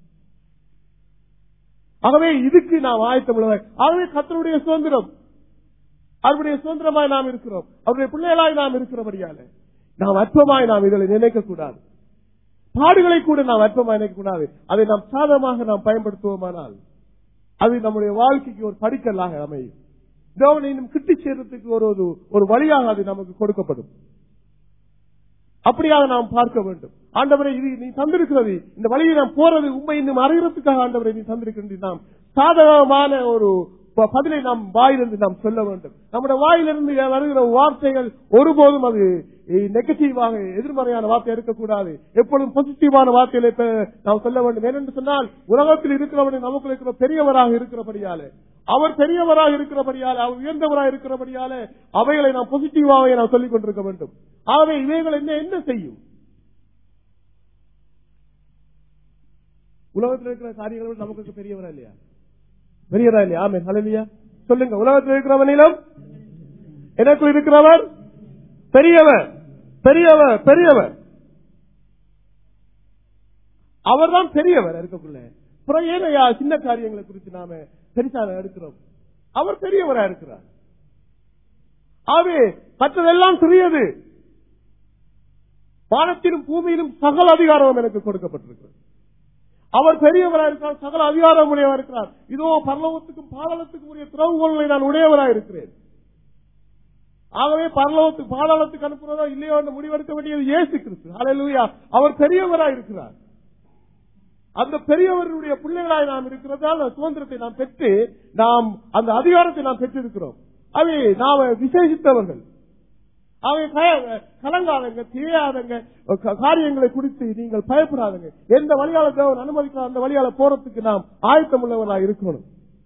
ஆகவே இதுக்கு நாம் ஆயத்தம் உள்ளவர். ஆகவே கர்த்தருடைய சுதந்திரம், அவருடைய சுதந்திரமாய் நாம் இருக்கிறோம், அவருடைய பிள்ளைகளாய் நாம் இருக்கிறபடியால நாம் அற்பமாய் நாம் இதில் நினைக்க கூடாது. பாடுகளை கூட நாம் அற்பமாய் நினைக்க கூடாது. அதை நாம் சாதகமாக நாம் பயன்படுத்துவோமானால் அது நம்முடைய வாழ்க்கைக்கு ஒரு படிக்கல்லாக அமையும். தேவனை இன்னும் கிட்டி சேர்றதுக்கு ஒரு ஒரு வழியாக அது நமக்கு கொடுக்கப்படும். அப்படியாக நாம் பார்க்க வேண்டும். ஆண்டவரை இது நீ தந்திருக்கிறது, இந்த வழியை நாம் போறது உண்மை இன்னும் அறிகிறதுக்காக ஆண்டவரை நீ தந்திருக்கின்ற நாம் சாதகமான ஒரு பதிலை நாம் வாயிலிருந்து நாம் சொல்ல வேண்டும். நம்முடைய வாயிலிருந்து வருகிற வார்த்தைகள் ஒருபோதும் அது நெகட்டிவாக எதிர்மறையான வார்த்தை இருக்கக்கூடாது. எப்பொழுதும் பாசிட்டிவான வார்த்தைகளை நாம் சொல்ல வேண்டும். ஏனென்று சொன்னால் உலகத்தில் இருக்கிறவனை நமக்கு இருக்கிற பெரியவராக இருக்கிறபடியாலே, அவர் பெரியவராக இருக்கிறபடியாலே, அவர் உயர்ந்தவராக இருக்கிறபடியாலே அவைகளை நாம் பாசிட்டிவாக நாம் சொல்லிக் கொண்டிருக்க வேண்டும். ஆகவே இவைகள் என்ன என்ன செய்யும்? உலகத்தில் இருக்கிற காரியங்கள் நமக்கு பெரியவரா இல்லையா? பெரியவரா இல்லையா? ஆமென், ஹல்லேலூயா. சொல்லுங்க, உலகத்தில் இருக்கிறவனிலும் எனக்குள் இருக்கிறவர் பெரியவர், பெரியவர், பெரியவர். அவர் தான் பெரியவர் இருக்கக்குள்ள. அப்புறம் ஏனையா சின்ன காரியங்களை குறித்து நாம பெருசாக எடுக்கிறோம். அவர் பெரியவரா இருக்கிறார். ஆகவே மற்றதெல்லாம் சிறியது. வானத்திலும் பூமியிலும் சகல அதிகாரம் எனக்கு கொடுக்கப்பட்டிருக்கிறது. அவர் பெரியவராக இருக்கிறார், சகல அதிகாரம் உடையவராக இருக்கிறார். இதோ பரலோகத்துக்கும் பாதாளத்துக்கும் உரிய திறவுகோல்களை நான் உடையவராக இருக்கிறேன். ஆகவே பரலோகத்துக்கு பாதாளத்துக்கு அனுப்புறதோ இல்லையோ என்று முடிவெடுக்க வேண்டியது இயேசு கிறிஸ்து. ஹல்லேலூயா. அவர் பெரியவராக இருக்கிறார். அந்த பெரியவருடைய பிள்ளைகளாய் நாம் இருக்கிறதால் சுதந்திரத்தை நாம் பெற்று நாம் அந்த அதிகாரத்தை நாம் பெற்றிருக்கிறோம். அவை நாம் விசேஷித்தவர்கள். அவை கலங்காதங்க, தெரியாதங்க காரியங்களை குறித்து நீங்கள் பயப்படாதங்க. எந்த வழியால தேவன் அனுமதிக்கிறார் அந்த வழியால போறதுக்கு நாம் ஆயத்தம் உள்ளவர்களாக இருக்கணும்.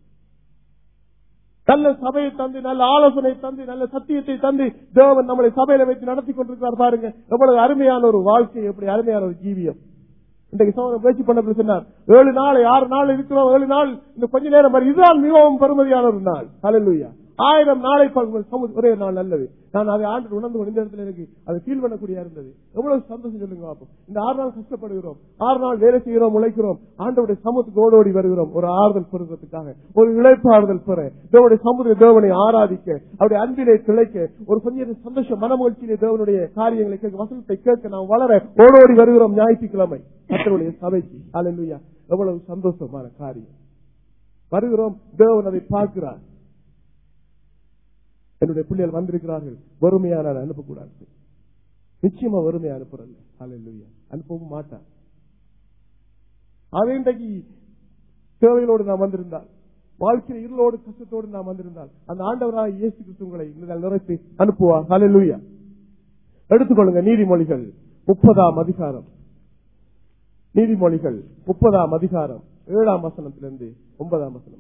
நல்ல சபையை தந்து, நல்ல ஆலோசனை தந்து, நல்ல சத்தியத்தை தந்து தேவன் நம்மளை சபையில வைத்து நடத்தி கொண்டிருக்கிறார். பாருங்க எவ்வளவு அருமையான ஒரு வாழ்க்கை, எப்படி அருமையான ஒரு ஜீவியம். இன்றைக்கு சோதனை பேச்சு பண்ண சொன்னார், ஏழு நாள் ஆறு நாள் இருக்கிறோம், ஏழு நாள் இந்த கொஞ்ச நேரம் இதுதான் மிகவும் பெருமதியான ஒரு நாள். ஹல்லேலூயா. ஆயிரம் நாளை ஒரே நாள் நல்லது. நான் அதை ஆண்டு உணர்ந்து இந்த இடத்துல எனக்கு அதை ஃபீல் பண்ணக்கூடிய இருந்தது. எவ்வளவு சந்தோஷம் சொல்லுங்க. இந்த ஆறு நாள் கஷ்டப்படுகிறோம், ஆறு நாள் வேலை செய்கிறோம், உழைக்கிறோம், ஆண்டவருடைய சமூகத்துக்கு ஓடோடி வருகிறோம் ஒரு ஆறுதல் பெறுவதற்காக, ஒரு இழைப்பாறுதல் பெற, தேவனுடைய சமுதிர தேவனை ஆராதிக்க, அவருடைய அன்பிலே திளைக்க, ஒரு கொஞ்சம் சந்தோஷம் மனமகிழ்ச்சியிலே தேவனுடைய காரியங்களை கேட்க, வசனத்தை கேட்க நாம் வளர ஓடோடி வருகிறோம். ஞாயிற்றுக்கிழமை கர்த்தருடைய சபைக்கு. ஹல்லேலூயா. எவ்வளவு சந்தோஷமான காரியம். வருகிறோம், தேவன் அதை பார்க்கிறார். என்னுடைய பிள்ளைகள் வந்திருக்கிறார்கள், வறுமையான அனுப்பக்கூடாது. நிச்சயமா வறுமையை அனுப்புறேன். ஹல்லேலூயா. அனுப்பவும் மாட்டார். அதே இன்றைக்கு தேவைகளோடு நாம் வந்திருந்தால், வாழ்க்கையில் இருளோடு கஷ்டத்தோடு நாம் வந்திருந்தால், அந்த ஆண்டவராக இயேசு கிறிஸ்து உங்களை நிறைத்து அனுப்புவார். ஹல்லேலூயா. எடுத்துக்கொள்ளுங்க நீதிமொழிகள் முப்பதாம் அதிகாரம். நீதிமொழிகள் முப்பதாம் அதிகாரம் ஏழாம் வசனத்திலிருந்து ஒன்பதாம் வசனம்.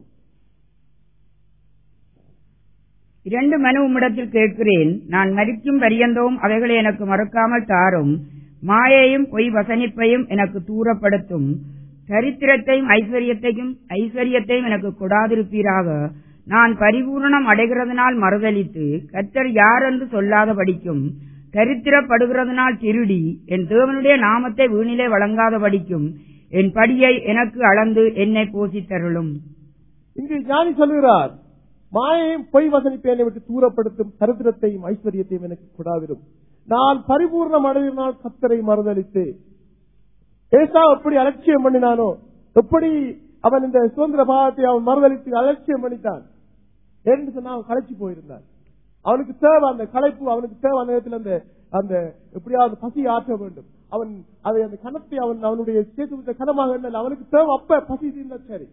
இரண்டு மனு உம்மிடத்தில் கேட்கிறேன், நான் மரிக்கும் பரியந்தவும் அவைகளை எனக்கு மறக்காமல் தாரும். மாயையும் பொய் வசனிப்பையும் எனக்கு தூரப்படுத்தும். சரித்திரத்தையும் ஐஸ்வர்யத்தையும் ஐஸ்வர்யத்தையும் எனக்கு கொடாதிருப்பீராக. நான் பரிபூர்ணம் அடைகிறதுனால் மறுதலித்து கர்த்தர் யார் என்று சொல்லாத படிக்கும். சரித்திரப்படுகிறதுனால் திருடி என் தேவனுடைய நாமத்தை வீணிலே வழங்காத படிக்கும். என் படியை எனக்கு அளந்து என்னை போஷித்தருளும்.
இங்கு ஞானி சொல்கிறார், மாயையும் பொய் வசனிப்பை விட்டு தூரப்படுத்தும், சரித்திரத்தையும் ஐஸ்வர்யத்தையும் எனக்கு கொடாதிரும். நான் பரிபூர்ணம் அடைவினால் கர்த்தரை மறுதலித்து. ஏசா எப்படி அலட்சியம் பண்ணினானோ, எப்படி அவன் இந்த சுதந்திர பாகத்தை அவன் மறுதலித்து அலட்சியம் பண்ணித்தான் என்று சொன்னா அவன் களைச்சு போயிருந்தான். அவனுக்கு தேவை அந்த களைப்பு, அவனுக்கு தேவை அந்த நேரத்தில் அந்த அந்த எப்படியாவது பசி ஆற்ற வேண்டும். அவன் அதை அந்த கணத்தை அவன் அவனுடைய சேர்த்து கனமாக இருந்தால் அவனுக்கு தேவை அப்ப பசி தீர்ந்தா சரி.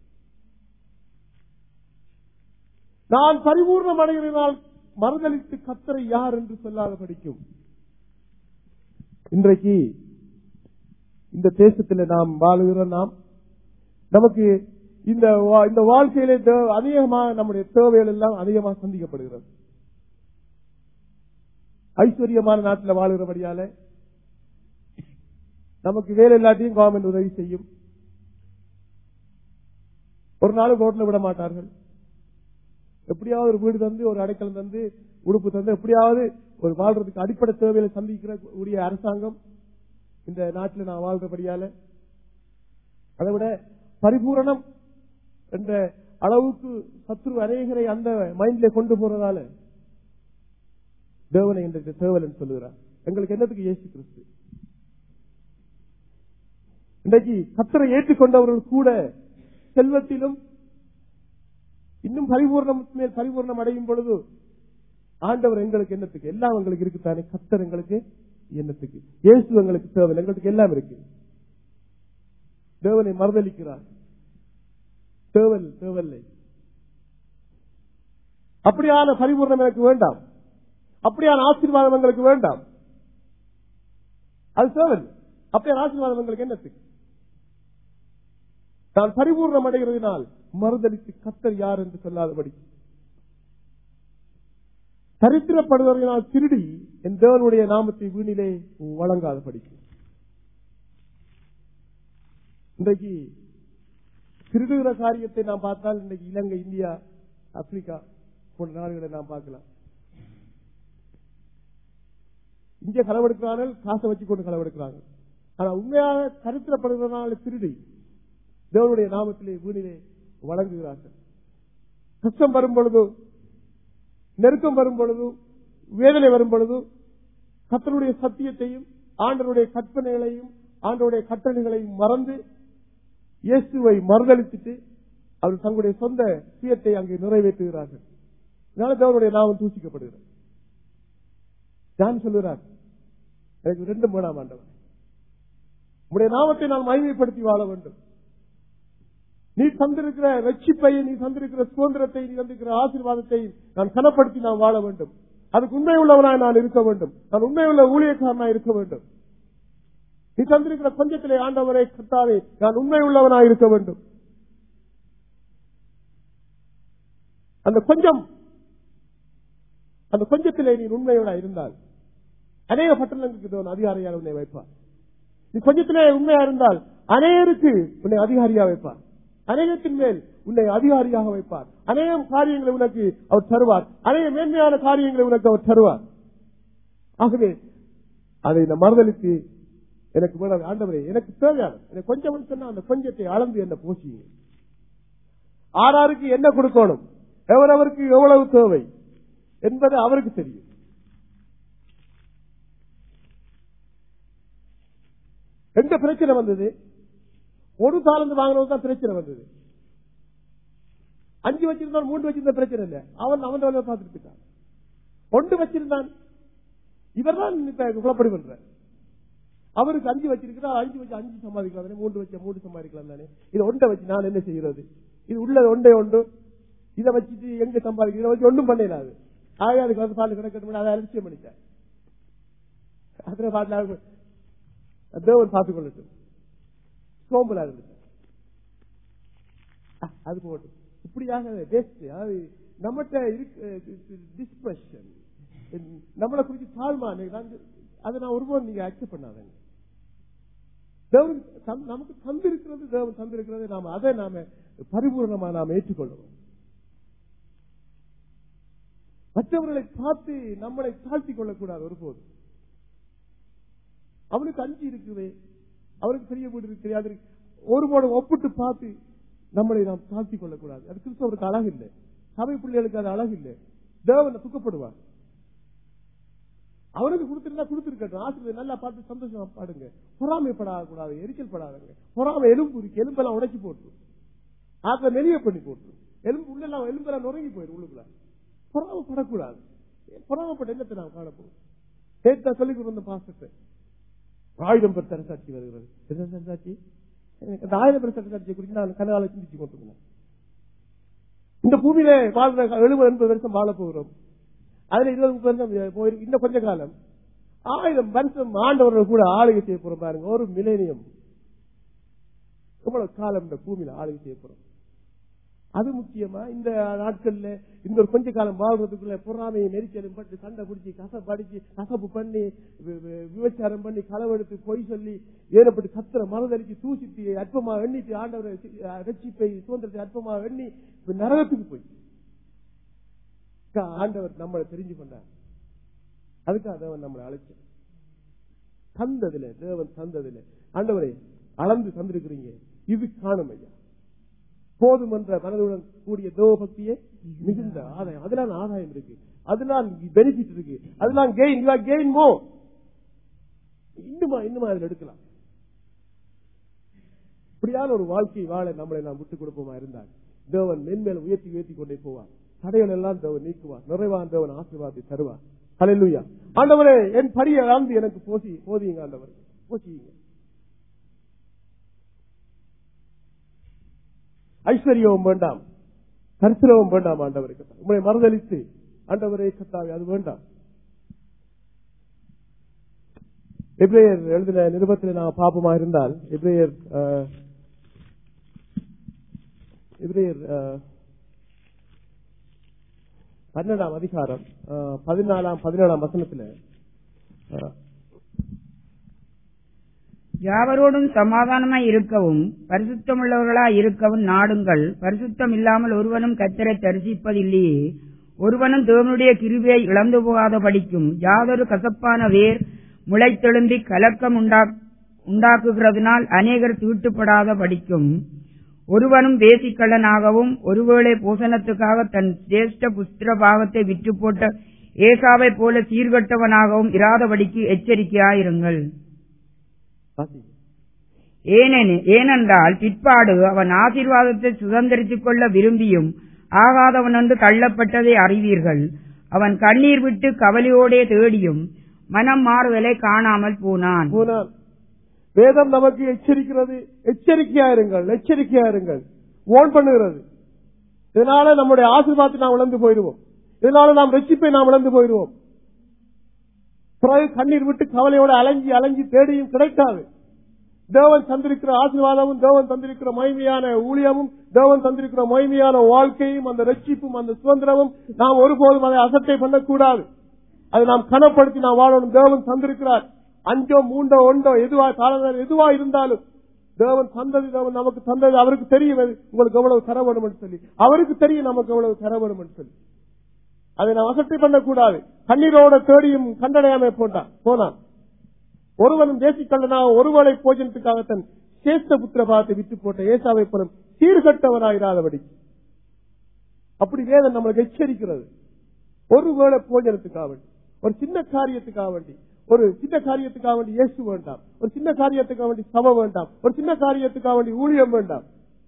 நான் பரிபூர்ணம் அடைகிறனால் மறுதலித்து கர்த்தரை யார் என்று சொல்லாத படிக்கும். இன்றைக்கு இந்த தேசத்தில் நாம் வாழுகிற நாம் நமக்கு இந்த இந்த வாழ்க்கையிலே அதிகமாக நம்முடைய தேவைகள் எல்லாம் அதிகமாக சந்திக்கப்படுகிறது. ஐஸ்வர்யமான நாட்டில் வாழுகிறபடியால நமக்கு வேலை இல்லாட்டியும் கவர்மெண்ட் உதவி செய்யும். ஒரு நாள் ரோட்ல விட மாட்டார்கள். எப்படியாவது ஒரு வீடு தந்து, ஒரு அடைக்கலம் தந்து, உடுப்பு தந்து, எப்படியாவது ஒரு வாழ்றதுக்கு அடிப்படை தேவையை சந்திக்கிற உரிய அரசாங்கம் இந்த நாட்டில் நான் வாழ்றபடியால அதை விட பரிபூரணம் என்ற அளவுக்கு சத்ரு அநேகரை அந்த மைண்ட்ல கொண்டு போறதால தேவனை என்ற தேவலன் சொல்லுகிறார். எங்களுக்கு என்னத்துக்கு இயேசு கிறிஸ்து? இன்றைக்கு கர்த்தரை ஏற்றுக்கொண்டவர்கள் கூட செல்வத்திலும் இன்னும் பரிபூர்ணம் மேல் பரிபூர்ணம் அடையும் பொழுது ஆண்டவர் எங்களுக்கு என்னத்துக்கு? எல்லாம் எங்களுக்கு இருக்குத்தானே. கர்த்தர் எங்களுக்கு என்னத்துக்கு? இயேசு எங்களுக்கு தேவன், எங்களுக்கு எல்லாம் இருக்கு. தேவனை மறுதலிக்கிறார். தேவல் தேவல்லை. அப்படியான பரிபூர்ணம் எனக்கு வேண்டாம். அப்படியான ஆசீர்வாதம் எங்களுக்கு வேண்டாம். அது தேவல். அப்படியான ஆசீர்வாதம் எங்களுக்கு என்னத்துக்கு? நான் பரிபூர்ணம் அடைகிறதினால் மறுதலித்து கர்த்தர் யார் என்று சொல்லாதபடி, சரித்திரப்படுவதனால் திருடி என் தேவனுடைய நாமத்தை வீணிலே வழங்காதபடி. இன்றைக்கு திருடுகிற காரியத்தை நாம் பார்த்தால் இன்றைக்கு இலங்கை, இந்தியா, ஆப்பிரிக்கா போன்ற நாடுகளை நாம் பார்க்கலாம். இங்கே களவெடுக்கிறார்கள், காசை வச்சு கொண்டு களவெடுக்கிறாங்க. ஆனா உண்மையாக சரித்திரப்படுவதனால திருடி தேவனுடைய நாமத்திலே வீணிலே வழங்குகிறார்கள். கஷ்டம் வரும் பொழுது, நெருக்கம் வரும் பொழுது, வேதனை வரும் பொழுது கர்த்தருடைய சத்தியத்தையும் ஆண்டவருடைய கற்பனைகளையும் ஆண்டவருடைய கட்டளைகளையும் மறந்து இயேசுவை மறுதலித்துட்டு அவர் தங்களுடைய சொந்த சுயத்தை அங்கே நிறைவேற்றுகிறார்கள். இதனால தேவனுடைய நாமம் தூசிக்கப்படுகிறது. நான் சொல்லுகிறார், எனக்கு ரெண்டு மூணாம் ஆண்டவர் உடைய நாமத்தை நான் மகிமைப்படுத்தி வாழ வேண்டும். நீ தந்திருக்கிற ரட்சிப்பை, நீ தந்திருக்கிற சுதந்திரத்தை, நீ தந்திருக்கிற ஆசீர்வாதத்தை நான் கனப்படுத்தி நான் வாழ வேண்டும். அதுக்கு உண்மை உள்ளவனாய் நான் இருக்க வேண்டும். நான் உண்மை உள்ள ஊழியக்காரனாய் இருக்க வேண்டும். நீ தந்திருக்கிற கொஞ்சத்திலே ஆண்டவரை கர்த்தாவே நான் உண்மை உள்ளவனாய் இருக்க வேண்டும். அந்த கொஞ்சம் அந்த கொஞ்சத்திலே நீ உண்மையோட இருந்தால் அநேக பட்டணங்களுக்கு அதிகாரியாக உன்னை வைப்பார். நீ கொஞ்சத்திலே உண்மையா இருந்தால் அநேகருக்கு உன்னை அதிகாரியாக வைப்பார். அநேகத்தின் மேல் உன்னை அதிகாரியாக வைப்பார். அநேக காரியங்களை உனக்கு அவர் தருவார். அநேக மேன்மையான காரியங்களை உனக்கு அவர் தருவார். ஆகவே அதை இந்த மறுதலித்து எனக்கு வேணும் ஆண்டவரே, எனக்கு தேவையான எனக்கு கொஞ்சம் சொன்னா அந்த கொஞ்சத்தை அளந்து என்ன போசிங்க. ஆறாருக்கு என்ன கொடுக்கணும், எவரவருக்கு எவ்வளவு தேவை என்பது அவருக்கு தெரியும். எந்த பிரச்சனை வந்தது? ஒரு தாளந்து வாங்கினது தான் பிரச்சனை வந்தது. அஞ்சு வச்சிருந்தான், மூன்று வச்சிருந்த பிரச்சனை இல்லை. அவன் அவன் பார்த்துட்டு இருக்கான். ஒன்று வச்சிருந்தான், இவர் தான் குழப்படி பண்ற. அவருக்கு அஞ்சு வச்சிருக்கிறா, அஞ்சு வச்சு அஞ்சு சம்பாதிக்கலாம் தானே, மூன்று வச்ச மூன்று சம்பாதிக்கலாம் தானே. இதை ஒன்றை வச்சு நான் என்ன செய்யறது? இது உள்ள ஒன்றே ஒன்று, இதை வச்சுட்டு எங்க சம்பாதிக்க, இதை வச்சு ஒன்றும் பண்ணலாது. ஆகவே அதுக்கு வந்து பாட்டு கிடக்கணும், அதை அலட்சியம் பண்ணிட்டேன். அதுல பாட்டு தேவன் பார்த்துக் கொள்ளட்டும். சோம்பலா இருந்துச்சு அது போட்டு இப்படியாக நம்மகிட்ட டிஸ்பஷன், நம்மளை குறித்து தாழ்மான அதை நான் ஒருபோது நீங்க அக்செப்ட் பண்ணாதீங்க. தேவன் நமக்கு தந்திருக்கிறது, தேவன் தந்திருக்கிறது, நாம அதை நாம பரிபூர்ணமா நாம் ஏற்றுக்கொள்ளுவோம். மற்றவர்களை பார்த்து நம்மளை தாழ்த்திக் கொள்ளக்கூடாது ஒருபோது. அவனுக்கு அஞ்சு இருக்குது, அவருக்கு பெரிய வீடு இருக்குது, அது ஒருபோது ஒப்பிட்டு பார்த்து நம்மளை நாம் தாழ்த்திக் கொள்ளக்கூடாது. அது கிறிஸ்தவருக்கு அழகு இல்லை, சபை பிள்ளைகளுக்கு அது அழகு இல்லை. தேவனை துக்கப்படுவார். அவனுக்கு கொடுத்திருந்தா கொடுத்திருக்கட்டும், ஆசிரியர் நல்லா பார்த்து சந்தோஷமா பாடுங்க. பொறாமைப்படாத, எரிச்சல் படாதுங்க. பொறாமை எலும்பு இருக்கு, எலும்பெல்லாம் உடைச்சு போட்டு ஆற்ற நெறிய பண்ணி போட்டு எலும்பு உள்ளெல்லாம் எலும்பெல்லாம் நுறங்கி போயிடும் உள்ளுக்குள்ள. பொறாமப்படக்கூடாது. பொறாமப்பட்ட என்னத்தை நாம் காணப்போம். நேற்று சொல்லிக் கொடுத்த பாசத்தை ஆயுதம் பெற்ற அரசாட்சி வருகிறது. அரசாட்சி அந்த ஆயுதம் பெற்ற அரசாட்சியை குறித்து நான் கனகால சிந்திச்சு கொண்டிருந்தேன். இந்த பூமியில வாழ்ற எழுபது எண்பது வருஷம் வாழ போகிறோம். அதுல இருபது வருஷம் போயிருக்கு. இன்னும் கொஞ்ச காலம் ஆயிரம் வருஷம் ஆண்டவர்கள் கூட ஆளுகை செய்ய போறோம் பாருங்க. ஒரு மிலேனியம் எவ்வளவு காலம் இந்த பூமியில ஆளுகை செய்ய போறோம். அது முக்கியமா? இந்த நாட்கள்ல இந்த ஒரு கொஞ்ச காலம் வாழ்றதுக்குள்ள பொறாமையை நெரிச்சலும் பட்டு சண்டை பிடிச்சி கசப்படிச்சு கசப்பு பண்ணி விபச்சாரம் பண்ணி களவெடுத்து பொய் சொல்லி ஏறப்பட்டு கத்திர மனதளிச்சு தூசித்து அற்பமாக எண்ணிட்டு ஆண்டவரை ரட்சிப்பை சுதந்திரத்தை அற்பமாக எண்ணி நரகத்துக்கு போய் ஆண்டவர் நம்மளை தெரிஞ்சு கொண்டார். அதுக்காக தேவன் நம்மளை அழைச்சார். தந்ததுல தேவன் தந்ததுல ஆண்டவரை அளந்து தந்திருக்கிறீங்க, இது காணும் ஐயா போதும் என்ற மனதுடன் கூடிய தேவபக்தியே மிகுந்த ஆதாயம். அதெல்லாம் ஆதாயம் இருக்கு, அதெல்லாம் பெனிஃபிட் இருக்கு, அதெல்லாம் கெயின் கெயின் மோ இன்னுமா இன்னுமா அதில் எடுக்கலாம். இப்படியான ஒரு வாழ்க்கை வாழ நம்மளை நாம் விட்டுக் கொடுப்போமா இருந்தால் தேவன் மென்மேலும் உயர்த்தி உயர்த்தி கொண்டே போவார். தடைகள் எல்லாம் தேவன் நீக்குவார். நிறைவான தேவன் ஆசீர்வாதத்தை தருவார். ஹல்லேலூயா. ஆண்டவரே என் பரியை அளந்து எனக்கு போசி போதியுங்க ஆண்டவர், போசியுங்க. ஐஸ்வர்யமும் வேண்டாம், கர்த்தரவும் வேண்டாம் ஆண்டவருக்கு. உங்களை மறுதளித்து ஆண்டவரே கர்த்தாவே அது வேண்டாம். எபிரேயர் எழுதின நிருபத்தில் நாம் பாப்பமா இருந்தால் எபிரேயர் எபிரேயர் பன்னெண்டாம் அதிகாரம் பதினாலாம் பதினேழாம் வசனத்தில்
யாவரோடும் சமாதானமாய் இருக்கவும் பரிசுத்தமுள்ளவர்களாய் இருக்கவும் நாடுங்கள். பரிசுத்தம் இல்லாமல் ஒருவனும் கர்த்தரை தரிசிப்பதில்லையே. ஒருவனும் தேவனுடைய கிருபையை இழந்து போகாத படிக்கும். யாதொரு கசப்பான வேர் முளைத்தெழும்பி கலக்கம் உண்டாக்குகிறதுனால் அநேகர் தீட்டுப்படாத படிக்கும். ஒருவனும் வேசிக்கள்ளனாகவும் ஒருவேளை போசனத்துக்காக தன் சிரேஷ்ட புத்திர பாகத்தை விற்று போட்ட ஏசாவை போல சீர்கட்டவனாகவும் இராதபடிக்கு எச்சரிக்கையாயிருங்கள். ஏனென்றால் பிற்பாடு அவன் ஆசீர்வாதத்தை சுதந்திரித்துக் கொள்ள விரும்பியும் ஆகாதவன் என்று தள்ளப்பட்டதை அறிவீர்கள். அவன் கண்ணீர் விட்டு கவலையோடே தேடியும் மனம் மாறுதலை காணாமல் போனான்.
வேதம் நமக்கு எச்சரிக்கிறது, எச்சரிக்கையாயிருங்கள், எச்சரிக்கையாயிருங்கள் ஓன் பண்ணுகிறது. இதனால நம்முடைய ஆசீர்வாதத்தை நாம் இழந்து போயிடுவோம், இதனால நாம் ரட்சிப்பை நாம் இழந்து போயிடுவோம். கண்ணீர் விட்டு கவலையோட அலைஞ்சி அலைஞ்சி தேடியும் கிடைக்காது. தேவன் தந்திருக்கிற ஆசீர்வாதமும் தேவன் தந்திருக்கிற மகிமையான ஊழியமும் தேவன் தந்திருக்கிற மகிமையான வாழ்க்கையும் அந்த ரட்சிப்பும் அந்த சுதந்திரமும் நாம் ஒருபோதும் அதை அசட்டை பண்ணக்கூடாது. அதை நாம் கனப்படுத்தி நாம் வாழணும். தேவன் தந்திருக்கிறார். அஞ்சோ மூன்றோ ஒன்றோ எதுவா காலங்கள் எதுவா இருந்தாலும் தேவன் தந்தது தேவன் நமக்கு தந்தது அவருக்கு தெரியும். உங்களுக்கு எவ்வளவு தர வேண்டும் என்று சொல்லி அவருக்கு தெரியும் நமக்கு எவ்வளவு தர வேண்டும் என்று சொல்லி அதை நாம் அசட்டை பண்ணக்கூடாது. கண்ணீரோட தேடியும் கண்டடையாம போட்டான் போனான். ஒருவனும் தேசிக்கல்லனா ஒருவனை போஜனத்துக்காக தன் சேஷ்ட புத்திர பாகத்தை விட்டு போட்ட ஏசாவை போல சீர்கட்டவனாயிராதபடி. அப்படி வேதம் நம்மளுக்கு எச்சரிக்கிறது. ஒருவேளை போஜனத்துக்காக வேண்டி, ஒரு சின்ன காரியத்துக்காக வேண்டி, ஒரு சின்ன காரியத்துக்காக வேண்டி இயேசு வேண்டாம், ஒரு சின்ன காரியத்துக்காக வேண்டி சபை வேண்டாம், ஒரு சின்ன காரியத்துக்காக வேண்டி ஊழியம் வேண்டாம்.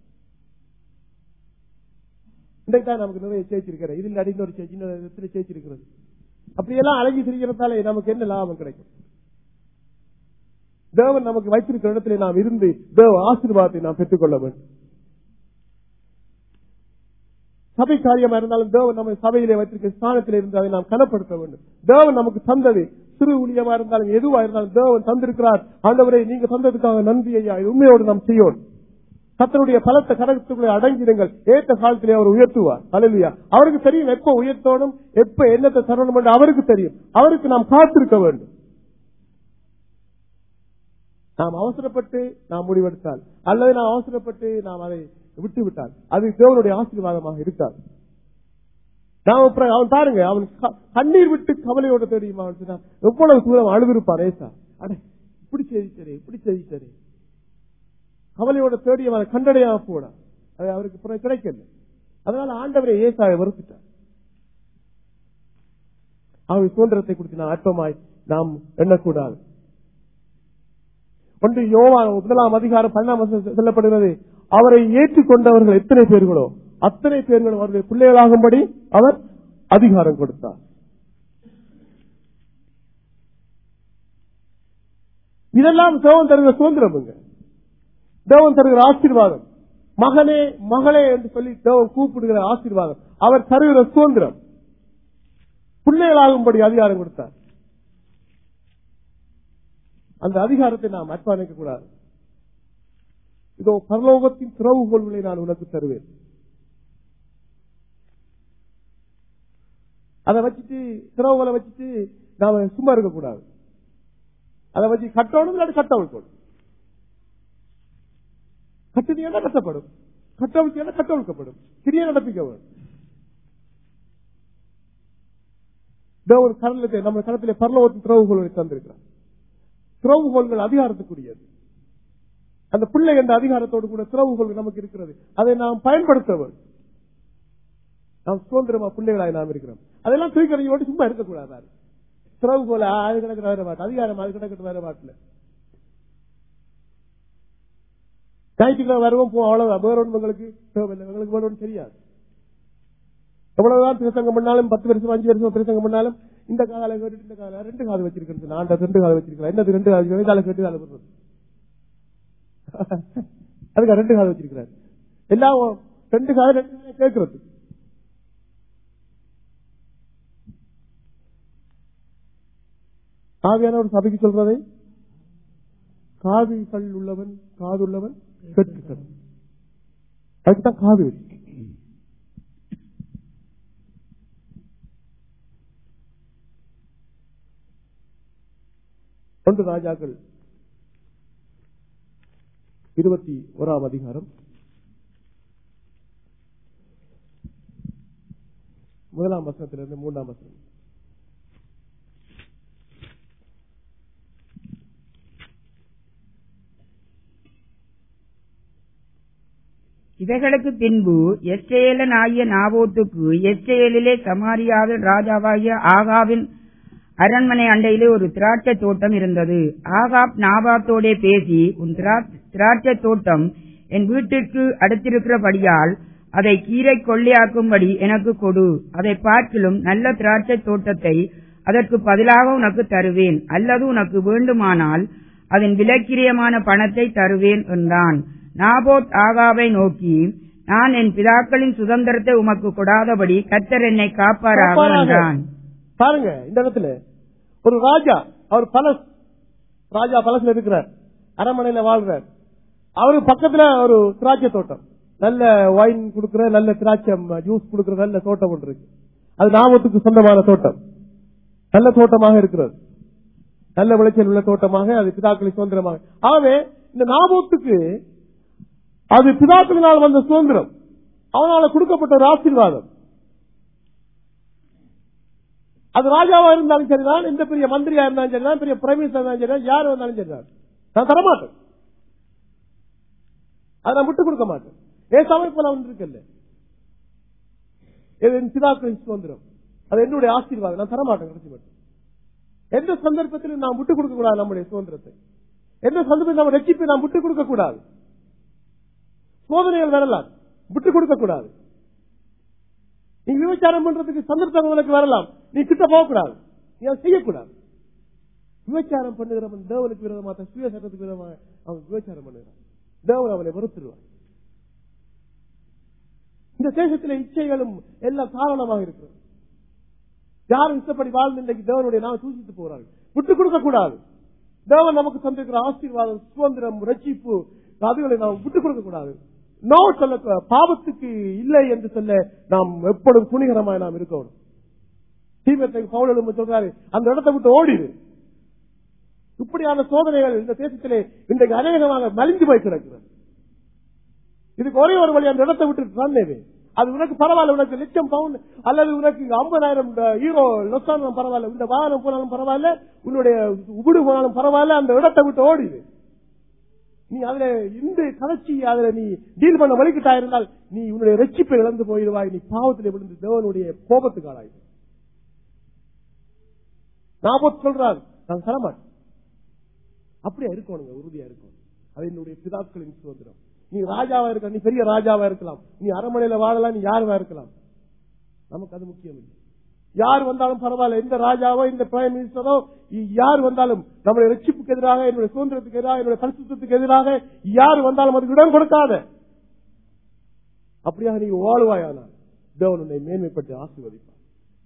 இன்றைக்கு நமக்கு நிறைய சேர்ச்சிருக்கிறது, இதில் அடிந்த ஒரு சின்ன சேர்ச்சிருக்கிறது. அப்படியெல்லாம் அழகி திரிகிறதால நமக்கு என்ன லாபம் கிடைக்கும்? தேவன் நமக்கு வைத்திருக்கிற இடத்துல நாம் இருந்து தேவ ஆசீர்வாதத்தை நாம் பெற்றுக் கொள்ள வேண்டும். சபை காரியமா இருந்தாலும் தேவன் நம்ம சபையிலே வைத்திருக்கிற ஸ்தானத்தில் இருந்து அதை நாம் கனப்படுத்த வேண்டும். தேவன் நமக்கு தந்தது சிறு ஊழியமா இருந்தாலும் எதுவா இருந்தாலும் தேவன் தந்திருக்கிறார். ஆண்டவரை நீங்க தந்ததுக்காக நன்றி ஐயா, உண்மையோடு நாம் செய்யணும். கர்த்தருடைய பலத்த கரத்துக்குள்ளே அடங்கிடுங்கள். ஏற்ற காலத்திலே அவர் உயர்த்துவார். அல்லேலூயா. அவருக்கு தெரியும் எப்ப உயர்த்தணும், எப்ப என்னத்தை தரணும் என்று அவருக்கு தெரியும். அவருக்கு நாம் காத்திருக்க வேண்டும். நாம் அவசரப்பட்டு நாம் முடிவெடுத்தால் அல்லது நாம் அவசரப்பட்டு நாம் அதை விட்டுவிட்டால் அது தேவனுடைய ஆசீர்வாதமாக இருக்காது. நாம் அவன் பாருங்க, அவன் கண்ணீர் விட்டு கவலையோட தெரியுமா எவ்வளவு தூரம் அழுவிருப்பான். ஏசா அட இப்படி செய்திட்டே இப்படி செய்திட்டே கவலையோட தேடி அவனை கண்டடையாம போனா அது அவருக்கு கிடைக்கல. அதனால ஆண்டவரை ஏசாவை வருத்திட்டார். அவர் சுதந்திரத்தை குறித்து நாம் அற்பமாய் நாம் எண்ணக்கூடாது. ஒன்று யோவான் முதலாம் அதிகாரம் பன்னெண்டாம் சொல்லப்படுகிறது, அவரை ஏற்றுக்கொண்டவர்கள் எத்தனை பேர்களோ அத்தனை பேர்களும் அவருடைய பிள்ளைகளாகும்படி அவர் அதிகாரம் கொடுத்தார். இதெல்லாம் தேவன் தருகிற சுதந்திரம், தேவன் தருகிற ஆசீர்வாதம். மகனே மகளே என்று சொல்லி தேவன் கூப்பிடுகிற ஆசீர்வாதம், அவர் தருகிற சுதந்திரம். பிள்ளைகளாகும்படி அதிகாரம் கொடுத்தார். அந்த அதிகாரத்தை நாம் அர்ப்பணிக்க கூடாது. இதோ பரலோகத்தின் திறவுகோல்களை நான் உனக்கு தருவேன். அதை வச்சுட்டு திறவுகளை வச்சுட்டு நாம சும்மா இருக்கக்கூடாது. அதை வச்சு கட்டணும் இல்லாட்டி கட்டவிழ்க்கணும். கட்டுனீங்கன்னா கட்டப்படும், கட்டவிழ்த்தீங்கன்னா கட்டவிழ்க்கப்படும். கிரியை நடப்பிக்க வேண்டும். ஒரு கடலுக்கு நம்ம கடத்திலே பரலோகத்தின் திறவுகோள்களை தந்திருக்கிறார். திறவுகோள்கள் அதிகாரத்துக்குரியது. அந்த பிள்ளை என்ற அதிகாரத்தோடு கூட திறவுகோள்கள் நமக்கு இருக்கிறது. அதை நாம் பயன்படுத்த வேண்டும். நாம் சுதந்திரமா பிள்ளைகளாய் நாம் இருக்கிறோம். அதெல்லாம் தூக்கி சும்மா இருக்கக்கூடாது. திறவுகோல அது கிடக்கிற வேற மாட்டு, அதிகாரம் அது கிடக்கிற வேற மாட்டுல ஞாயிற்றுக்கிழமை வருவோம் போ, அவ்வளவு வேற ஒன்றுங்களுக்கு தேவையில்லை. எங்களுக்கு வேற ஒன்றும் தெரியாது. எவ்வளவுதான் பிரசங்கம் பண்ணாலும், பத்து வருஷம் அஞ்சு வருஷம் பிரசங்கம் பண்ணாலும் இந்த கால கேட்டு இந்த கால ரெண்டு காலம் வச்சிருக்கிறது. நான் ரெண்டு காலம் வச்சிருக்கேன். என்னது ரெண்டு காலம்? கால கேட்டு கால போடுறது. அதுக்கு ரெண்டு காலம் வச்சிருக்கிறாரு. எல்லாம் ரெண்டு காலம் ரெண்டு கேட்கறது. ஆவியான ஒரு சபைக்கு சொல்றதை காவிகள் உள்ளவன் காதுள்ளவன் கேட்கிறான். அதுக்குதான் காவி. ஒன்று ராஜாக்கள் இருபத்தி ஓராம் அதிகாரம் முதலாம் வசனத்திலிருந்து மூன்றாம் வசனம்.
இவைகளுக்கு பின்பு எஸ்ரேலன் ஆகிய நாபோத்துக்கு எஸ்ரேலிலே சமாரியாவின் ராஜாவாகிய ஆகாவின் அரண்மனை அண்டையிலே ஒரு திராட்சை தோட்டம் இருந்தது. ஆகாப் நாபாத்தோடே பேசி, உன் திராட்சை தோட்டம் என் வீட்டிற்கு அடுத்திருக்கிறபடியால் அதை கீரை கொள்ளையாக்கும்படி எனக்கு கொடு. அதை பார்க்கிலும் நல்ல திராட்சை தோட்டத்தை அதற்கு பதிலாக உனக்கு தருவேன், அல்லது உனக்கு வேண்டுமானால் அதன் விலைக்கிரியமான பணத்தை தருவேன் என்றான். நாபோத் ஆகாவை நோக்கி, நான் என் பிதாக்களின் சுதந்திரத்தை உமக்கு கொடாதபடி கர்த்தர் என்னை காப்பாராக என்றான்.
பாருங்க, இந்த இடத்துல ஒரு ராஜா, அவர் பலஸ் ராஜா பலஸ்ல இருக்கிறார், அரண்மனையில வாழ்றார். அவரு பக்கத்துல ஒரு திராட்சை தோட்டம், நல்ல வைன் கொடுக்கிற, நல்ல திராட்சை ஜூஸ் கொடுக்கிற நல்ல தோட்டம் ஒன்று இருக்கு. அது நாமத்துக்கு சொந்தமான தோட்டம், நல்ல தோட்டமாக இருக்கிறது, நல்ல விளைச்சல் உள்ள தோட்டமாக, அது பிதாக்களின் சுதந்திரமாக. ஆகவே இந்த நாமத்துக்கு அது பிதாக்களினால் வந்த சுதந்திரம், அவனால கொடுக்கப்பட்ட ஒரு ஆசீர்வாதம். அது ராஜாவா இருந்தாலும் சரிதான், எந்த பெரிய மந்திரியா இருந்தாலும் சரிதான், பெரிய பிரைம் மினிஸ்டர் இருந்தாலும் சரிதான், யார் வந்தாலும் சரிதான், நான் தரமாட்டேன், அதை நான் விட்டுக் கொடுக்க மாட்டேன். ஏசாவை போல ஒன்று இருக்குல்ல, என் பிதாக்களின் சுதந்திரம், அது என்னுடைய ஆசீர்வாதம், நான் தரமாட்டேன் கடைசி மட்டும். எந்த சந்தர்ப்பத்திலும் நாம் விட்டுக் கொடுக்க கூடாது நம்முடைய சுதந்திரத்தை. எந்த சந்தர்ப்பத்தில் நம்ம ரட்சிப்பை நாம் விட்டுக் கொடுக்க கூடாது. சோதனைகள் வரலாம், விட்டுக் கொடுக்க கூடாது. நீ விபச்சாரம் பண்றதுக்கு சந்தர்ப்பம் உனக்கு வரலாம், நீ கிட்ட போகக்கூடாது, நீ அதை செய்யக்கூடாது. விபச்சாரம் பண்ணுகிறவன் தேவனுக்கு விரோதமாக, சுய சட்டத்துக்கு விரோதமாக அவன் விபச்சாரம் பண்ணுகிறான், தேவன் அவனை வெறுத்துருவான். இந்த தேசத்தில் இச்சைகளும் எல்லாம் காரணமாக இருக்கிறது. யாரும் இஷ்டப்படி வாழ்ந்து இன்றைக்கு தேவனுடைய நாம தூசித்து போறார்கள். விட்டுக் கொடுக்க கூடாது. தேவன் நமக்கு தந்திருக்கிற ஆசீர்வாதம், சுதந்திரம், ரட்சிப்பு, அதுகளை நாம் விட்டுக் கொடுக்க கூடாது. நோ சொல்ல, பாவத்துக்கு இல்லை என்று சொல்ல நாம் எப்பொழுதும் துணிகரமாக நாம் இருக்கணும். தீமேத்தேயு பவுல் சொல்றாரு, அந்த இடத்தை விட்டு ஓடிடு. இப்படியான சோதனைகள் இந்த தேசத்திலே இன்றைக்கு அநேகமாக மலிந்து போய் கிடக்கிறது. இதுக்கு ஒரே ஒரு வழி, அந்த இடத்தை விட்டு தந்தேவே. அது உனக்கு பரவாயில்ல, உனக்கு லட்சம் பவுண்ட் அல்லது உனக்கு ஐம்பதாயிரம் ஹீரோ லொசானம் பரவாயில்ல, இந்த வாகனம் போனாலும் பரவாயில்ல, உன்னுடைய உபடு போனாலும் பரவாயில்ல, அந்த இடத்தை விட்டு ஓடிடு. நீ அதுல இந்த கலர்ச்சி அதுல நீ டீல் பண்ண வலிக்கிட்டா இருந்தால் நீ உன்னுடைய ரட்சிப்பை இழந்து போயிடுவாய். நீ பாவத்திலே விழுந்து தேவனுடைய கோபத்துக்கு ஆளாய். நாபோத் சொல்றான், நான் தரமாட்டேன். அப்படியா இருக்கணுங்க, உறுதியா இருக்கணும். அது என்னுடைய பிதாக்களின் சுதந்திரம். நீ ராஜாவா இருக்க, நீ பெரிய ராஜாவா இருக்கலாம், நீ அரண்மனையில வாழலாம், நீ யாருவா இருக்கலாம், நமக்கு அது முக்கியம் இல்லை. யார் வந்தாலும் பரவாயில்ல, எந்த ராஜாவோ இந்த பிரைம் மினிஸ்டரோ யார் வந்தாலும் நம்முடைய ரட்சிப்புக்கு எதிராக, என்னுடைய சுதந்திரத்துக்கு எதிராக, என்னுடைய பரிசுத்தத்துக்கு எதிராக யார் வந்தாலும் அதுக்கு இடம் கொடுக்காத. அப்படியாக நீங்க வாழுவாயானால் தேவன் உன்னை மேன்மைப்பட்டு ஆசீர்வதிப்பார்.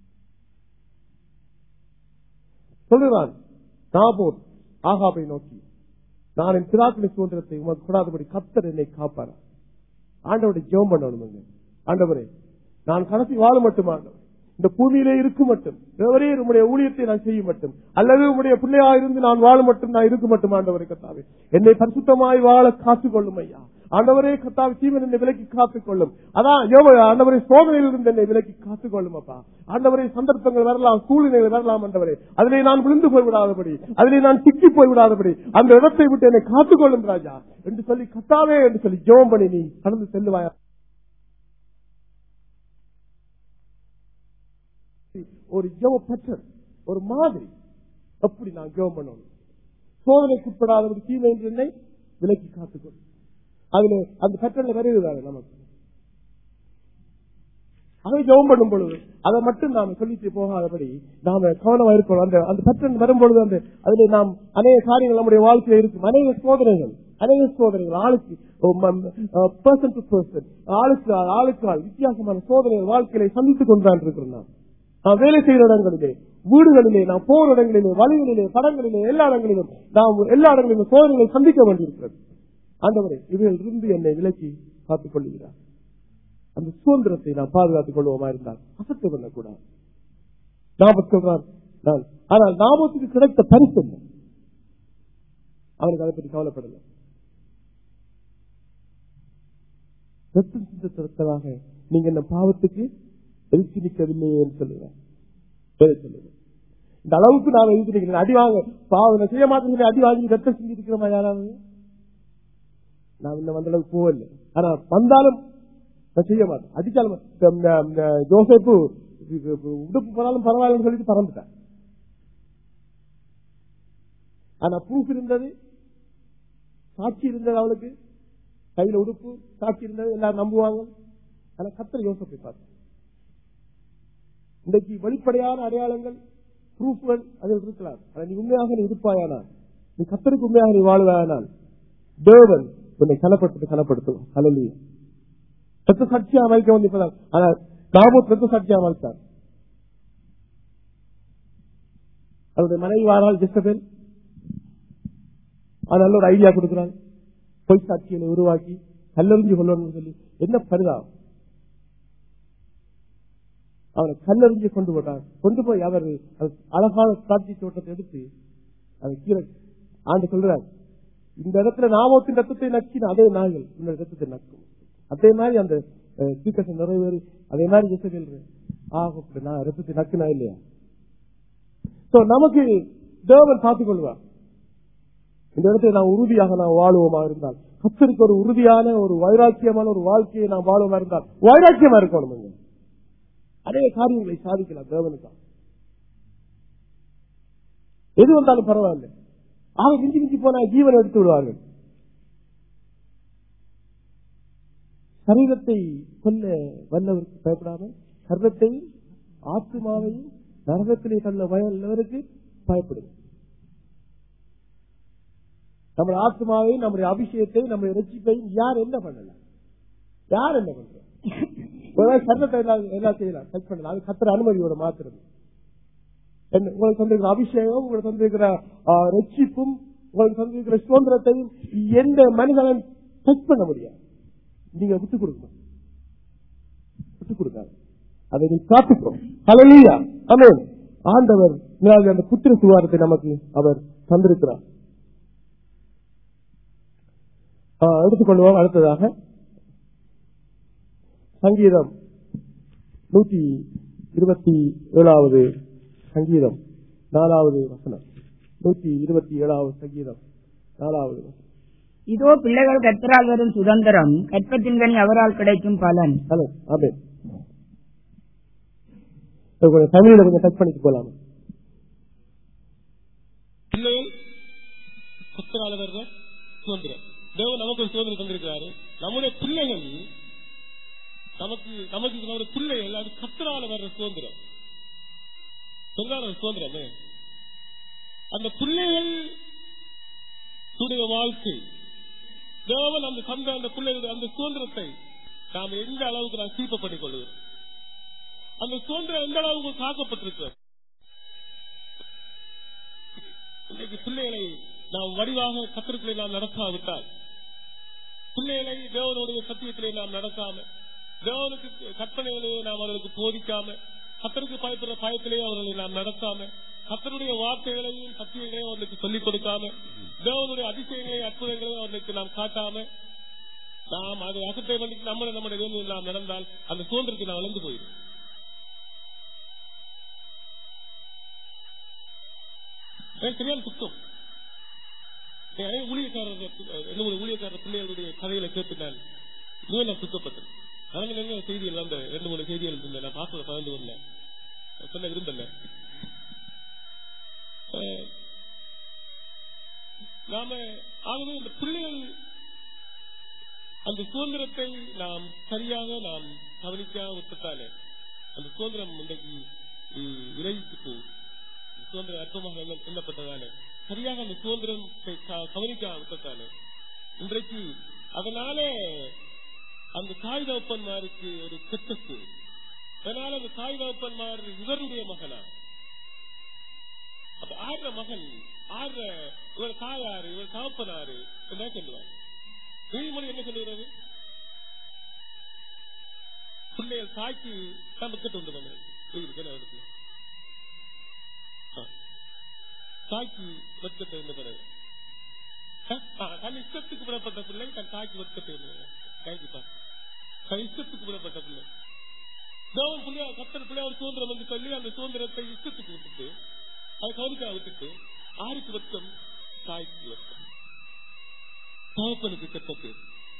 சொல்லுகிறான் நாபோத் ஆகாபை நோக்கி, நான் என் பிதாக்களின் சுதந்திரத்தை உமக்கு கூடாதபடி கர்த்தர் என்னை காப்பார். ஆண்டவரை ஜெபம் பண்ணணும். ஆண்டவரே, நான் கடைசி வாழ மட்டும் ஆண்டவர், இந்த பூமியிலே இருக்க மட்டும் தேவரே உம்முடைய ஊழியத்தை நான் செய்ய மட்டும் அல்லது உம்முடைய பிள்ளையா இருந்து நான் வாழ மட்டும் நான் இருக்க மட்டும் ஆண்டவரே கர்த்தாவே என்னை பரிசுத்தமாய் வாழ காத்துக்கொள்ளும் ஐயா. ஆண்டவரே கர்த்தாவே தீமன் என்னை விலக்கி காத்துக்கொள்ளும். அதான் யோபு ஆண்டவரே சோதனையில் இருந்து என்னை விலக்கி காத்துக்கொள்ளும் அப்பா. ஆண்டவரே சந்தர்ப்பங்கள் வரலாம், சூழ்நிலைகள் வரலாம் ஆண்டவரே, அதிலே நான் விழுந்து போய்விடாதபடி, அதிலே நான் சிக்கி போய்விடாதபடி அந்த இடத்தை விட்டு என்னை காத்துக்கொள்ளும் ராஜா என்று சொல்லி கர்த்தாவே என்று சொல்லி ஜெபம் பண்ணி நீ கடந்து செல்லுவாயா. ஒரு ஜெப பற்றர் ஒரு மாதிரி எப்படி நான் ஜெபம் பண்ணணும், சோதனைக்குட்படாதபடி தீமை என்னை விலக்கி காத்துக்கொள்ளும். அதுல அந்த பற்றல வருகிறாரு நமக்கு. அதை ஜெபம் பண்ணும் பொழுது அதை மட்டும் நாம சொல்லிட்டு போகாதபடி நாம கவனமா இருக்கணும். அந்த அந்த பற்றன் வரும்பொழுது அந்த அதுல நாம் அநேக காரியங்கள் நம்முடைய வாழ்க்கையில இருக்கும். அநேக சோதனைகள் அநேக சோதனைகள் ஆளுக்கு பர்சன் டு பர்சன் ஆளுக்கு ஆளுக்கு ஆள் வித்தியாசமான சோதனைகள் வாழ்க்கையில சந்தித்துக் கொண்டுதான் இருக்கிறோம். நாம் நாம் வேலை செய்கிற இடங்களிலே, வீடுகளிலே, நாம் போற இடங்களிலே, வழிகளிலே, படங்களிலே, எல்லா இடங்களிலும் நாம் எல்லா இடங்களிலும் சோதனைகளை சந்திக்க வேண்டியிருக்கிறது. ஆண்டவரே இவைகள் இருந்து என்னை விலக்கி காத்துக் கொள்ளுகிறார். அந்த சுதந்திரத்தை நாம் பாதுகாத்துக் கொள்வோமா இருந்தால் அசத்து பண்ணக்கூடாது. நாபத் சொல்றார், ஆனால் நாபத்துக்கு கிடைத்த பரிசு இல்லை, அவனுக்கு அதை பற்றி கவலைப்படல. ரத்தம் சிந்தத்தக்கதாக நீங்க இந்த பாவத்துக்கு எழுச்சி நிற்கவில்லையே என்று சொல்லுவேன். இந்த அளவுக்கு நான் எழுதி நிற்கிறேன், அடி வாங்க பாவம் செய்ய மாட்டேன், அடி வாங்கி ரத்தம் சிந்தி இருக்கிறோமா யாராவது? நான் இன்னும் வந்த அளவுக்கு போகல. ஆனா வந்தாலும் நான் செய்ய மாட்டேன். அடிச்சாலும் ஜோசப்பு உடுப்பு போனாலும் பரவாயில்லன்னு சொல்லிட்டு பறந்துட்டேன். ஆனா ப்ரூஃப் இருந்தது, சாட்சி இருந்தது, அவளுக்கு கையில உடுப்பு சாட்சி இருந்தது, எல்லாரும் நம்புவாங்க. ஆனா கர்த்தர் யோசேப்பை பார்த்து இன்றைக்கு வெளிப்படையான அடையாளங்கள் ப்ரூஃப்கள் அதில் இருக்கலாம். ஆனா நீ உண்மையாக நீ இருப்பாயானால், நீ கர்த்தருக்கு உண்மையாக நீ வாழ்வாயானால் தேவன் உன்னை கனப்படுத்த கனப்படுத்தும். ஹல்லேலூயா. ரத்த சாட்சியா அமைக்க வந்து இப்பதான். ஆனா நாபோத் ரத்த சாட்சியா அமைத்தார். அவருடைய மனைவி வாரால் ஜெசபேல் நல்ல ஒரு ஐடியா கொடுக்கிறாங்க, பொய் சாட்சிகளை உருவாக்கி கல்லறிஞ்சு கொள்ளணும்னு சொல்லி. என்ன பரிதாபம்! அவரை கல்லறிஞ்சு கொண்டு போட்டார். கொண்டு போய் அவர் அழகான சாட்சி தோட்டத்தை எடுத்து அதை கீழே ஆண்டு சொல்றார், இந்த இடத்துல நாமத்தின் ரத்தத்தை நக்கின அதே நாய்கள் இந்த ரத்தத்தை நக்கும். அதே மாதிரி அந்த தீர்க்கதரிசனம் நிறைவேறி அதே மாதிரி ஜெசபேல் ஆக நான் ரத்தத்தை நக்குனா இல்லையா? நமக்கு தேவன் பார்த்துக் கொள்வார். இந்த இடத்துல நான் உறுதியாக நான் வாழுவோமா இருந்தால், கர்த்தருக்கு ஒரு உறுதியான ஒரு வைராக்கியமான ஒரு வாழ்க்கையை நான் வாழுவோமா இருந்தால், வைராக்கியமா இருக்கணும். அதே காரியங்களை சாதிக்கலாம் தேவனுக்கு. எது வந்தாலும் பரவாயில்லை. ஆக மிஞ்சி மிஞ்சி போனா ஜீவன் எடுத்து விடுவார்கள். சரீரத்தை கொல்ல வல்லவருக்கு பயப்படாமல் சர்வத்தையும் ஆத்மாவையும் நரகத்திலே தள்ள வயல்லவருக்கு பயப்படுது. நம்முடைய ஆத்மாவையும் நம்முடைய அபிஷேகத்தை நம்முடைய ரட்சிப்பையும் யார் என்ன பண்ணல? யார் என்ன பண்ற? சர்வத்தை எல்லாம் செய்யலாம், டச் பண்ணலாம். அது கர்த்தர் அனுமதியோட மாத்திரம். உங்களுக்கு தந்திருக்கிற அபிஷேகம், உங்களுக்கு தந்திருக்கிற ரட்சிப்பும், உங்களுக்கு தந்திருக்கிற சுதந்திரத்தையும் எந்த மனிதனும் டச் பண்ண முடியாது. நீங்க விட்டுக் கொடுக்கணும், விட்டுக் கொடுக்காது. அதை நீ காத்துக்கோ. ஹல்லேலூயா, ஆமென். ஆண்டவர் அந்த புத்திர சுவாரத்தை நமக்கு அவர் தந்திருக்கிறார். எடுத்துக்கொள்வோம். அடுத்ததாக சங்கீதம் நூற்றி இருபத்தி ஏழாவது சங்கீதம் நாலாவது வசனம். நூற்றி இருபத்தி ஏழாவது சங்கீதம் நாலாவது வசனம்.
இதோ பிள்ளைகள் கர்த்தரால் வரும் சுதந்திரம், கற்பத்தின் கனி அவரால் கிடைக்கும் பலன்.
தமிழில் கொஞ்சம் டச் பண்ணிட்டு போலாம்.
பிள்ளைகள் கர்த்தரால் வர்ற சுதந்திரம், தேவன் நமக்கு ஒரு சுதந்திரம் தந்திருக்கிறாரு. நம்முடைய பிள்ளைகள் நமக்கு நமக்கு நம்முடைய பிள்ளைகள் அது கர்த்தரால வர்ற சுதந்திரம். சுதந்திரம் அந்த பிள்ளைகள் வாழ்க்கை தேவன் அந்த சந்த அந்த பிள்ளைகளுடைய அந்த சுதந்திரத்தை நாம் எந்த அளவுக்கு நாம் சீப்ப பண்ணிக் கொள்கிறோம், அந்த சுதந்திரம் எந்த அளவுக்கு காக்கப்பட்டிருக்கிறோம். இன்றைக்கு பிள்ளைகளை நாம் வடிவாக கர்த்தருக்குள்ளே நாம் நடத்தாவிட்டால், பிள்ளைகளை தேவனுடைய சத்தியத்திலே நாம் நடக்காம, தேவனுக்கு கற்பனைகளை நாம் அவர்களுக்கு போதிக்காம, கர்த்தருக்கு பயப்படுற பயத்திலேயே அவர்களை நாம் நடத்தாம, கர்த்தருடைய வார்த்தைகளையும் சத்தியங்களையும் அவர்களுக்கு சொல்லிக் கொடுக்காம, தேவனுடைய அதிசயங்களையும் அற்புதங்களையும் அவர்களுக்கு நாம் காட்டாம, நாம் அதை அசட்டை பண்ணிட்டு நம்மளை நம்முடைய வேலையில் நாம் நடந்தால் அந்த சுதந்திரத்தை நாம் இழந்து போயிடும். சரியான துக்கம். ஊழியக்காரர் என்ன ஒரு ஊழியக்காரர் பிள்ளைகளுடைய கதைகளை கேட்டுனால் இன்னும் நான் துக்கப்பட்டேன். அதனால செய்திகள் அந்த ரெண்டு மூணு செய்திகள் இருந்தேன். நான் பார்த்து பகிர்ந்து கொண்டேன், சொல்ல விரும்பல. நாம ஆகவே இந்த பிள்ளைகள் அந்த சுதந்திரத்தை நாம் சரியாக நாம் கவனிக்க விட்டுத்தானே அந்த சுதந்திரம் இன்றைக்கு விளைவித்து போகும். சுதந்திரம் அற்பமாக எண்ணப்பட்டதானே சரியாக அந்த சுதந்திரத்தை கவனிக்க விட்டுத்தானே இன்றைக்கு அதனாலே அந்த தாய் தகப்பன்மாருக்கு ஒரு கெட்டத்து. அதனால அந்த தாய் தகப்பன்மார் இவருடைய மகனா, அப்ப ஆடுற மகன் ஆடுற இவர் தாயாரு இவர் தகப்பனாரு என்ன சொல்லுவார்? நீதிமொழி என்ன சொல்லுகிறது? பிள்ளைகள் தாய்க்கு தான் கெட்டு வந்து தாய்க்கு வெட்கத்தை இருந்த பிறகு தன் இஷ்டத்துக்கு விடப்பட்ட பிள்ளை தன் தாய்க்கு வெட்கத்தை இருந்தது. தன் இஷ்டத்துக்கு விடப்பட்ட பிள்ளை தேவன் பிள்ளையா கத்தர் பிள்ளை ஒரு சுதந்திரம் வந்து சொல்லி அந்த சுதந்திரத்தை இஷ்டத்துக்கு விட்டுட்டு அதை கவனிக்க விட்டுட்டு ஆருக்கு வெட்கம்? தாய்க்கு வெட்கம், தகப்பனுக்கு கெட்ட பேர்.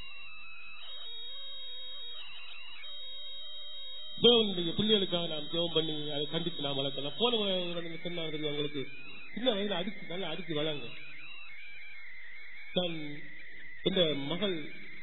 தேவனுடைய பிள்ளைகளுக்காக நாம் ஜெபம் பண்ணி அதை கண்டித்து நாம் வளர்க்கலாம். போன நீங்க சொன்னாங்க உங்களுக்கு சின்ன வயதில் அடிச்சு நல்லா அடிச்சு வளங்க. நான் இந்த மகள்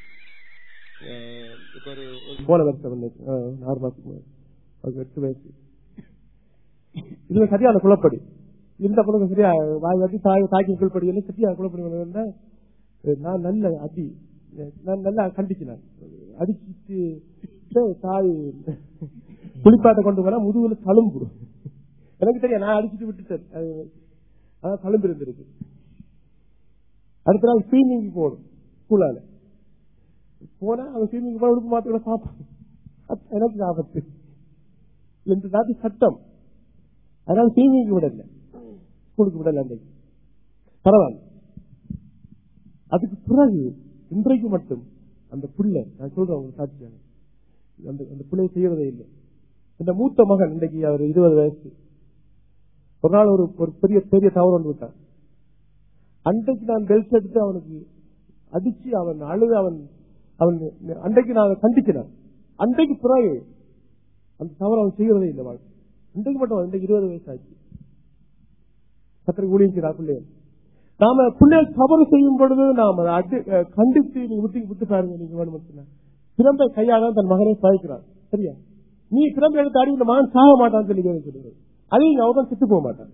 போன வருஷம் ஆறு மாசத்துக்கு எட்டு வயசு இது சரியான குழப்படி இந்த பொழுது சரியா வாய் வாட்டி தாய் தாக்கி குழப்படி எல்லாம் சரியா குழப்படி. நான் நல்ல அடி நான் நல்லா கண்டிச்சினேன். அடிச்சுட்டு தாய் குளிப்பாட்ட கொண்டு போனா முதுகுல தழும்பு. எனக்கு தெரியும், நான் அடிச்சுட்டு விட்டுட்டேன். அதான் தழும்பு இருந்திருக்கு. அடுத்த நாள் ஸ்விம்மிங் போகணும் ஸ்கூலால போனா அவன் ஸ்விம்மிங் போன உடுப்பு மாத்திர பார்ப்பான். எனக்கு ஆபத்து இந்த நாட்டு சட்டம். அதனால ஸ்விம்மிங் விடல, ஸ்கூலுக்கு விடல. அன்றைக்கு பரவாயில்ல. அதுக்கு பிறகு இன்றைக்கு மட்டும் அந்த பிள்ளை நான் சொல்றேன் உங்களுக்கு சாட்சியான அந்த அந்த பிள்ளை செய்யறதே இல்லை. இந்த மூத்த மகன் இன்றைக்கு அவர் இருபது வயசு ஒரு நாள் ஒரு ஒரு பெரிய பெரிய தவறு வந்து விட்டான். அன்றைக்கு நான் பெல்ட் எடுத்து அவனுக்கு அடிச்சு அவன் அழுது அவன் அவன் அன்றைக்கு நான் கண்டிக்கிறேன். அன்றைக்கு பிறகு அந்த தவறு அவன் செய்யறதே இல்லை. வாழ்க்கை இன்றைக்கு மட்டும் இன்றைக்கு இருபது வயசு ஆச்சு. கத்திரிக்கு ஊழியர் பிள்ளைகள் நாம பிள்ளைகள் தவறு செய்யும் பொழுது நாம் அதை கண்டித்து நீங்க விட்டு விட்டு பாருங்க. நீங்க வேணும் பிறந்த கையாக தன் மகனை சாய்க்கிறான். சரியா? நீ பிறந்த எடுத்து அடி இந்த மகன் சாக மாட்டான்னு சொல்லி சொல்லுறது. அதையும் அவன் செத்து போக மாட்டான்.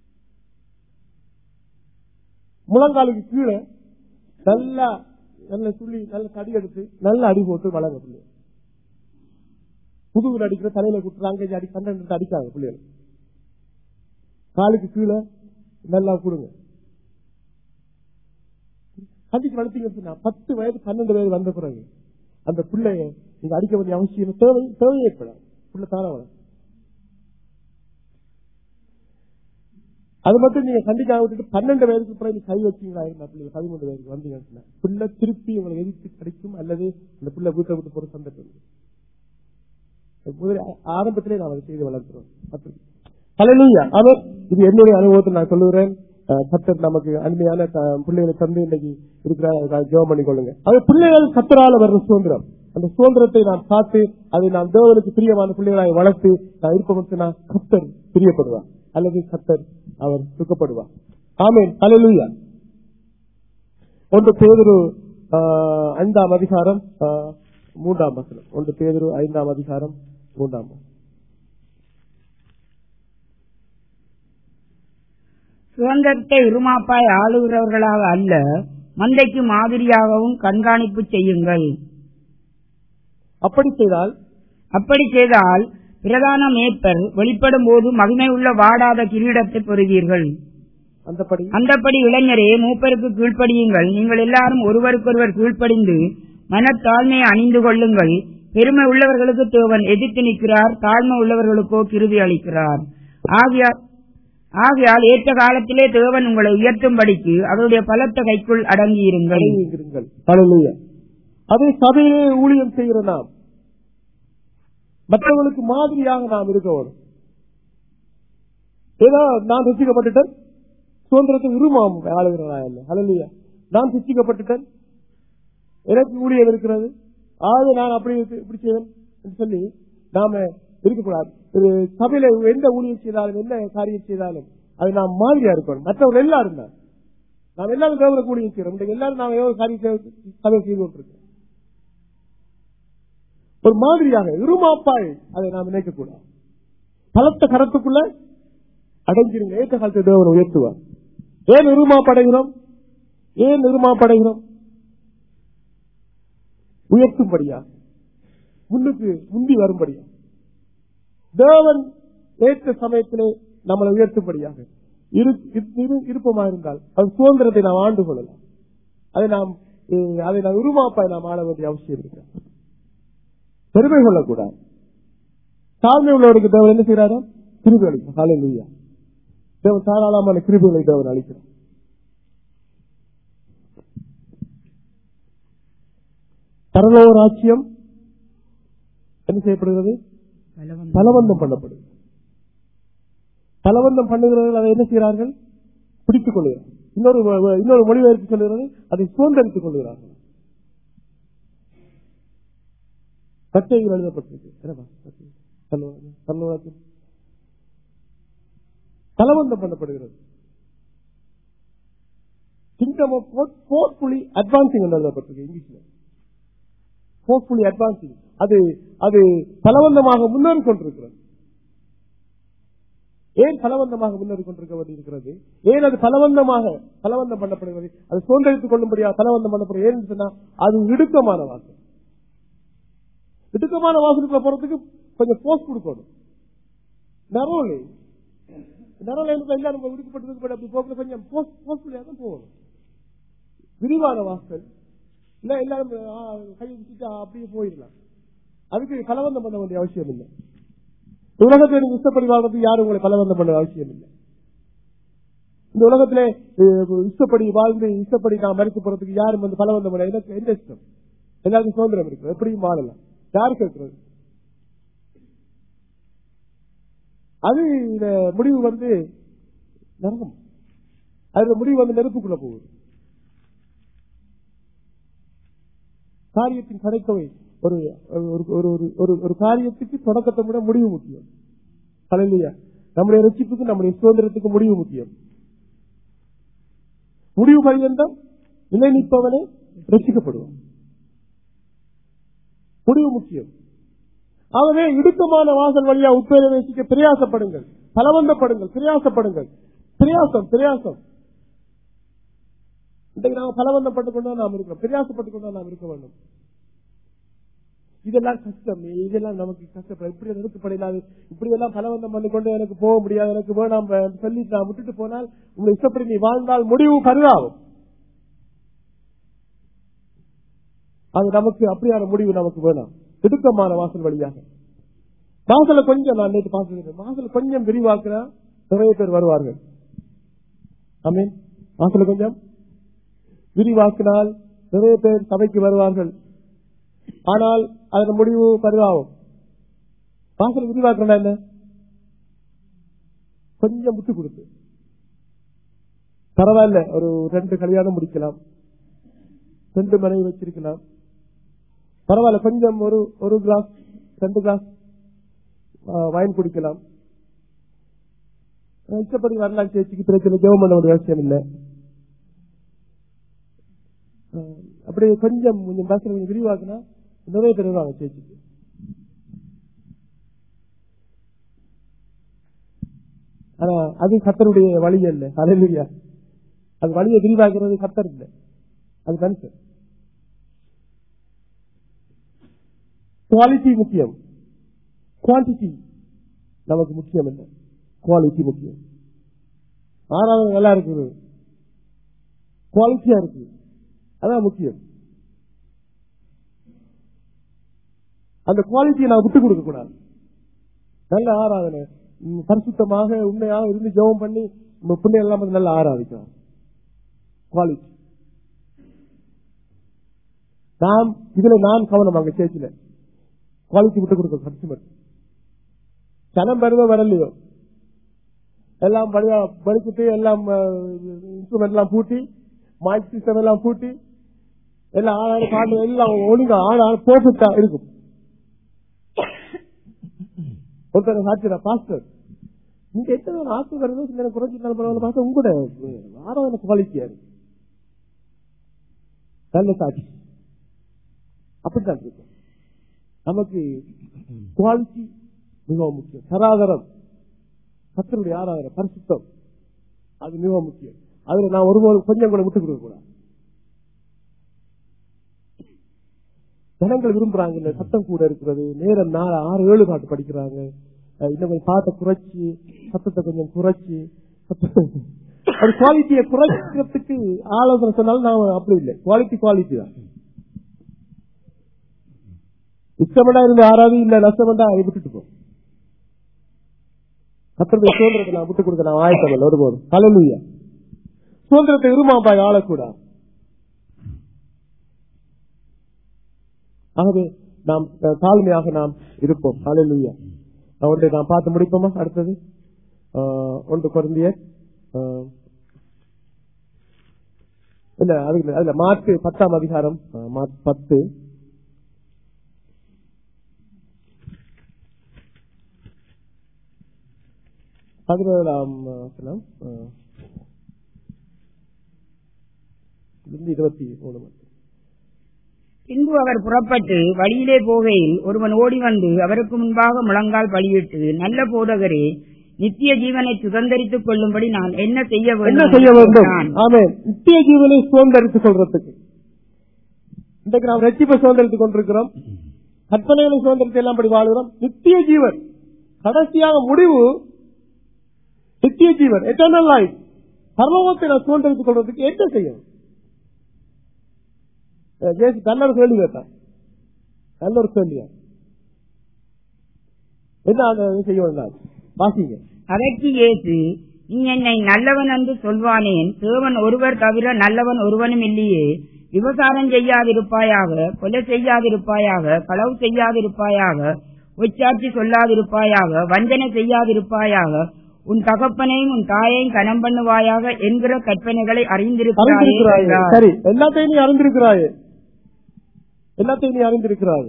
முழங்காலுக்கு கீழே நல்லா நல்ல சுள்ளி நல்ல தடி எடுத்து நல்ல அடி போட்டு வளங்க பிள்ளை. புதுவில் அடிக்கிற தலையில குட்டு அங்கே அடி கண்ட அடிக்காங்க பிள்ளைகள். காலுக்கு கீழே நல்லா கொடுங்க. கண்டிச்சு வளர்த்தீங்க. பத்து வயது பன்னெண்டு வயது வந்த பிறகு அந்த பிள்ளைய நீங்க அடிக்க வேண்டிய அவசியம் தேவை தேவை ஏற்படாது. பிள்ளை தானே வளரும். அது மட்டும் நீங்க கண்டிக்காக விட்டுட்டு பன்னெண்டு வயதுக்கு பிறகு கை வச்சீங்களா பிள்ளை பதிமூன்று வயதுக்கு வந்தீங்கன்னா பிள்ளை திருப்பி உங்களை எதிர்த்து கிடைக்கும். அல்லது அந்த பிள்ளை வீட்டை விட்டு போற சந்தர்ப்பம் ஆரம்பத்திலே நான் அதை செய்து வளர்க்கிறோம். அவர் இது என்னுடைய அனுபவத்தை நான் சொல்லுகிறேன். கத்தர் நமக்கு அருமையான பிள்ளைகளை தந்து இன்னைக்கு இருக்கிற ஜெபம் பண்ணி கொள்ளுங்க. அது பிள்ளைகள் கத்தரால வர்ற சுதந்திரம். அந்த சுதந்திரத்தை நாம் பார்த்து அதை நாம் தேவனுக்கு பிரியமான பிள்ளைகளாக வளர்த்து நான் இருப்பதற்கு நான் கத்தர் பிரியப்படுவார் அல்லது கத்தர் அவர் துக்கப்படுவார். ஆமென். ஹல்லேலூயா. ஒன்று பேதுரு ஐந்தாம் அதிகாரம் மூன்றாம் வசனம். ஒன்று பேதுரு ஐந்தாம் அதிகாரம் மூன்றாம் வசனம்.
சுதந்திரத்தை உருமாப்பாய் ஆளுகிறவர்களாக அல்ல, மந்தைக்கு மாதிரியாகவும் கண்காணிப்பு செய்யுங்கள்.
அப்படி செய்தால்
அப்படி செய்தால் பிரதான மேய்ப்பர் வெளிப்படும் போது மகிமை உள்ள வாடாத கிரீடத்தை பெறுவீர்கள். அந்தப்படி இளைஞரே மூப்பருக்கு கீழ்ப்படியுங்கள். நீங்கள் எல்லாரும் ஒருவருக்கொருவர் கீழ்ப்படிந்து மனத்தாழ்மையை அணிந்து கொள்ளுங்கள். பெருமை உள்ளவர்களுக்கு தேவன் எதிர்த்து நிற்கிறார், தாழ்மை உள்ளவர்களுக்கோ கிருபை அளிக்கிறார். ஆகையால் ஆகையால் ஏற்ற காலத்திலே தேவன் உங்களை உயர்த்தும்படிக்கு அவருடைய பலத்த கைக்குள் அடங்கியிருங்கள்.
அதே சபையிலே ஊழியம் செய்கிற நாம் மற்றவர்களுக்கு மாதிரியாக நாம் இருக்க வரும். ஏதோ நான் ரசிக்கப்பட்டுட்டேன், சுதந்திரத்தை விரும்பாம ஆளுகிறதா இல்லை. அல்லையா, நான் சிச்சிக்கப்பட்டுட்டேன், எனக்கு ஊழியம் இருக்கிறது, ஆக நான் அப்படி இப்படி செய்வேன் என்று சொல்லி நாம இருக்கக்கூடாது. ஒரு சபையில எந்த ஊழியம் செய்தாலும் என்ன காரியம் செய்தாலும் அது நாம் மாதிரியா இருக்கணும். மற்றவர்கள் எல்லாரும் தான் நாம் எல்லாரும் தேவனுக்கு ஊழியம் செய்யறோம். எல்லாரும் நாம் எவ்வளவு காரியம் சபை செய்து கொண்டிருக்கோம். ஒரு மாதிரியாக இருமாப்பாய் அதை நாம் நினைக்கக்கூடாது. பலத்த கரத்துக்குள்ள அடைஞ்சிருங்க. ஏற்ற காலத்தை தேவன் உயர்த்துவார். ஏன் இருமாப்படைகிறோம்? ஏன் இருமாப்படைகிறோம்? உயர்த்தும்படியா, முன்னுக்கு முந்தி வரும்படியா, தேவன் ஏற்ற சமயத்திலே நம்மளை உயர்த்தும்படியாக இருப்பமா இருந்தால் அது சுதந்திரத்தை நாம் ஆண்டு கொள்ளலாம். அதை நாம் அதை நாம் உருமாப்பாய் நாம் ஆள வேண்டிய அவசியம் இருக்கிறது. பெருமை கொள்ளக்கூடாது. தாழ்மை உள்ளவருக்கு தேவன் என்ன செய்யறாரோ கிருபை அளிக்கும். ஹல்லேலூயா. தேவன் தாராளமான கிருபைகளை தேவன் அளிக்கிறார். பரலோக ராஜ்யம் என்ன செய்யப்படுகிறது? பலவந்தம் பண்ணப்படுகிறது. பலவந்தம் பண்ணுகிறவர்கள் அதை என்ன செய்கிறார்கள்? பிடித்துக் கொள்கிறார்கள். இன்னொரு இன்னொரு மொழிபெயர்ப்பு சொல்லுகிறது, அதை சுதந்திரித்துக் கொள்கிறார்கள். பச்சைகள் எழுதப்பட்டிருக்கு. பலவந்தம் பண்ணப்படுகிறது. கிங்டம் ஆஃப் ஃபோர்ஸ்ஃபுல்லி அட்வான்சிங் என்று எழுதப்பட்டிருக்கு இங்கிலீஷ்ல. ஃபோர்ஸ்ஃபுல்லி அட்வான்சிங், அது அது பலவந்தமாக முன்னேறி கொண்டிருக்கிறது. ஏன் பலவந்தமாக முன்னேறி கொண்டிருக்க வேண்டியிருக்கிறது? ஏன் அது பலவந்தமாக பலவந்தம் பண்ணப்படுகிறது? அது சுதந்திரித்துக் கொள்ளும்படியாக பலவந்தம் பண்ணப்படுகிறது. ஏன்னு சொன்னா அது இடுக்கமான வாசல். இடுக்கமான வாசலுக்குள்ள போறதுக்கு கொஞ்சம் போஸ்ட் கொடுக்கணும். நரோலை நரோலை எல்லாரும் விடுக்கப்பட்டிருக்கு. அப்படி போக்குல கொஞ்சம் போஸ்ட் போகணும். விரிவான வாசல் இல்ல, எல்லாரும் கை வச்சுட்டு அப்படியே போயிடலாம். அதுக்கு பலவந்தம் பண்ண வேண்டிய அவசியம் இல்லை. உலகத்தை நீங்க இஷ்டப்படி வாழ்றதுக்கு யாரும் உங்களை பலவந்தம் பண்ண அவசியம் இல்லை. இந்த உலகத்திலே இஷ்டப்படி வாழ்ந்து இஷ்டப்படி நான் மறுத்து போறதுக்கு யாரும் வந்து பலவந்தம் பண்ண எனக்கு எந்த இஷ்டம்? எல்லாருக்கும் சுதந்திரம் இருக்கு, எப்படியும் வாழலாம். யாருக்கு இருக்கிறது? அது இந்த முடிவு வந்து நரகம். அதுல முடிவு வந்து நெருப்புக்குள்ள போகுது. காரியத்தின் கடைத்தொகை ஒரு ஒரு காரியத்துக்கு தொடக்கத்தை விட முடிவு முக்கியம். ஹல்லேலூயா. நம்முடைய ரட்சிப்புக்கு நம்முடைய சுதந்திரத்துக்கு முடிவு முக்கியம். முடிவு பரியந்தம் நிலை நிற்பவனே ரட்சிக்கப்படுவான். முடிவு முக்கியம். ஆகவே இடுக்கமான வாசல் வழியா உட்பிரவேசிக்க பிரயாசப்படுங்கள், பலவந்தப்படுங்கள், பிரயாசப்படுங்கள். பிரயாசம் பிரயாசம் இன்றைக்கு நாம் பலவந்தப்பட்டுக் கொண்டா நாம் இருக்கிறோம், பிரயாசப்பட்டுக் கொண்டா நாம் இருக்க வேண்டும். இதெல்லாம் கஷ்டம், இதெல்லாம் நமக்கு கஷ்டப்பட இப்படி நிறுத்தப்படாது. இப்படி எல்லாம் பலவந்தம் பண்ணிக்கொண்டு எனக்கு போக முடியாது, எனக்கு வேணாம் சொல்லி நான் விட்டுட்டு போனால் உங்களை இஷ்டப்படி நீ வாழ்ந்தால் முடிவு கருதாகும். அது நமக்கு அப்படியான முடிவு நமக்கு வேணாம். இடுக்கமான வாசல் வழியாக வாசல கொஞ்சம் நான் நேற்று பார்க்கிறேன், வாசல் கொஞ்சம் விரிவாக்குனா நிறைய பேர் வருவார்கள். ஆமீன். வாசல கொஞ்சம் விரிவாக்கினால் நிறைய பேர் சபைக்கு வருவார்கள். ஆனால் அதன் முடிவு கருதாகும். வாசல் விரிவாக்குறா என்ன? கொஞ்சம் விட்டு கொடுத்து பரவாயில்ல, ஒரு ரெண்டு கல்யாணம் முடிக்கலாம், ரெண்டு மனைவி வச்சிருக்கலாம், பரவாயில்ல, கொஞ்சம் ஒரு ஒரு கிளாஸ் ரெண்டு கிளாஸ் வைன் குடிக்கலாம், இஷ்டப்படி வரலாம், சேர்ச்சிக்கு பிரச்சனை, ஜெபம் பண்ண ஒரு அவசியம் இல்லை. அப்படி கொஞ்சம் கொஞ்சம் பாசன கொஞ்சம் விரிவாக்குனா நிறைய பேர் வருவாங்க சேர்ச்சிக்கு. ஆனா அது கர்த்தருடைய வழி அல்ல. ஹல்லேலூயா. அது வழியை விரிவாக்குறது கர்த்தர் இல்லை, அது மனுஷன். குவாலிட்டி முக்கியம், குவான்டிட்டி நமக்கு முக்கியம் இல்லை, குவாலிட்டி முக்கியம். ஆறாவது நல்லா இருக்குது, குவாலிட்டியா இருக்கு, அதான் முக்கியம். அந்த குவாலிட்டியை நான் விட்டு கொடுக்க கூடாது. நல்ல ஆராதனை பரிசுத்தமாக உண்மையாக இருந்து ஜெபம் பண்ணி பிள்ளை எல்லாம் நல்ல ஆராதிக்கலாம். குவாலிட்டி நாம் இதுல நான் கவனமாக சேர்ச்சில குவாலிட்டி விட்டு கொடுக்க கன்சியூமர் சனம் வருவ வரலையோ எல்லாம் படிச்சுட்டு எல்லாம் இன்ஸ்ட்ருமெண்ட் எல்லாம் பூட்டி மைக் சிஸ்டம் எல்லாம் பூட்டி எல்லாம் ஆளாடு பாட்டு எல்லாம் ஒழுங்கா ஆளாடு பெர்ஃபெக்ட்டா இருக்கும். ஒருத்தர் சாட்சியா பாஸ்டர் நீங்க எத்தனை ஆசை வருதோ சில குறைஞ்சிருந்தாலும் பரவாயில்ல பாஸ்டர் உங்களோட ஆராதனை குவாலிட்டியா இருக்கு நல்ல சாட்சி. அப்படித்தான் இருக்கு. நமக்கு குவாலிட்டி மிகவும் முக்கியம். சராதரம் கர்த்தருடைய ஆராதனை பரிசுத்தம் அது மிகவும் முக்கியம். அதுல நான் ஒருபோது கொஞ்சம் கூட விட்டுக் கொடுக்க கூடாது. ஜனங்கள் விரும்புறாங்க இந்த சத்தம் கூட இருக்கிறது, நேரம் நாலு ஆறு ஏழு பாட்டு படிக்கிறாங்க, இன்னும் கொஞ்சம் பாட்டை குறைச்சி சத்தத்தை கொஞ்சம் குறைச்சி ஒரு குவாலிட்டியை குறைக்கிறதுக்கு ஆலோசனை சொன்னாலும் நான் அப்படி இல்லை. குவாலிட்டி குவாலிட்டி தான். இஷ்டமண்டா இருந்து ஆறாவது இல்ல நஷ்டமண்டா அதை விட்டுட்டு போ. கர்த்தருடைய சுதந்திரத்தை நான் விட்டுக் கொடுக்க நான் ஆயத்தம் ஒருபோதும். ஹல்லேலூயா. சுதந்திரத்தை விரும்பாபாய் ஆளக்கூடாது. ஆகவே நாம் தாழ்மையாக நாம் இருப்போம். ஹல்லேலூயா. ஒன்றை நாம் பார்த்து முடிப்போமா? அடுத்தது ஒன்று கொரிந்தியர் இல்ல அதுல அதுல மார்க்கு பத்தாம் அதிகாரம் பத்து பதினேழாம் இருபத்தி மூணு.
பின்பு அவர் புறப்பட்டு வழியிலே போகையில் ஒருவன் ஓடி வந்து அவருக்கு முன்பாக முழங்கால் படியிட்டு, நல்ல போதகரே, நித்திய ஜீவனை சுதந்திரித்துக் கொள்ளும்படி நான் என்ன செய்ய வேண்டும்?
நித்திய ஜீவனை சுதந்திரித்துக் கொள்றதுக்கு இன்றைக்கு நாம் ரட்சிப்பை சுதந்திரித்துக் கொண்டிருக்கிறோம், கற்பனைகளை சுதந்திரத்தை எல்லாம் படி வாழ்கிறோம். நித்திய ஜீவன் கடைசியாக முடிவு நித்திய ஜீவன் எட்டர்னல் லைஃப் பரலோகத்தை நான் சுதந்திரித்துக் கொள்றதுக்கு என்ன செய்யும்? நல்ல கேள்வி கேட்டான். நல்ல ஒரு கேள்வியா என்ன செய்ய வாசிங்க.
அதற்கு இயேசு, நீ என்னை நல்லவன் என்று சொல்வானேன்? தேவன் ஒருவர் தவிர நல்லவன் ஒருவனும் இல்லையே. விபசாரம் செய்யாதிருப்பாயாக, கொலை செய்யாதிருப்பாயாக, களவு செய்யாதிருப்பாயாக, உச்சாட்சி சொல்லாதிருப்பாயாக, வஞ்சனை செய்யாதிருப்பாயாக, உன் தகப்பனையும் உன் தாயையும் கனம் பண்ணுவாயாக என்கிற கற்பனைகளை அறிந்திருக்கிறாய்.
சரி, எல்லாத்தையும் நீ அறிந்திருக்கிறாய், எல்லாத்தையும் நீ அறிந்திருக்கிறாய்.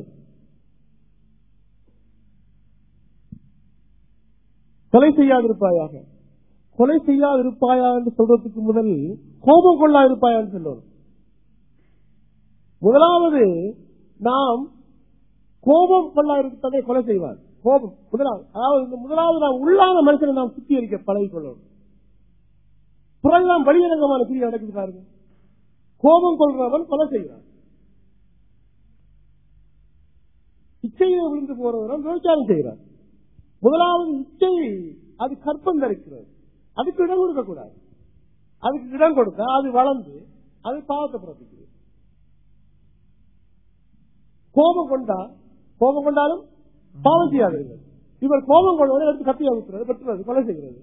கொலை செய்யாதிருப்பாயாக, கொலை செய்யாதிருப்பாயா என்று சொல்றதுக்கு முதல் கோபம் கொள்ளாதிருப்பாயா என்று சொல்லுவோம். முதலாவது நாம் கோபம் கொள்ளாதிருப்பதை கொலை செய்வார். கோபம் முதலாவது. அதாவது முதலாவது நாம் உள்ளான மனுஷனை நாம் சுத்திகரிக்க பழகிக் கொள்ளணும். பிறகுதான் வெளியரங்கமான கிரியை நடக்குது பாருங்க. கோபம் கொள்றவன் கொலை செய்கிறான், இச்சையை விழுந்து போறவன் விபச்சாரம் செய்கிறான். முதலாவது இச்சை, அது கற்பம் தரிக்கிறது, அதுக்கு இடம் கொடுக்க கூடாது. அதுக்கு இடம் கொடுத்தா அது வளர்ந்து அது பாவத்தை பிறப்பிக்கிறது. கோபம் கொண்டா கோபம் கொண்டாலும் பாவம் செய்யாதீர்கள். இவர் கோபம் கொண்டவரை எடுத்து கத்தியா ஊத்துறது, பெற்றுறது, கொலை செய்கிறது.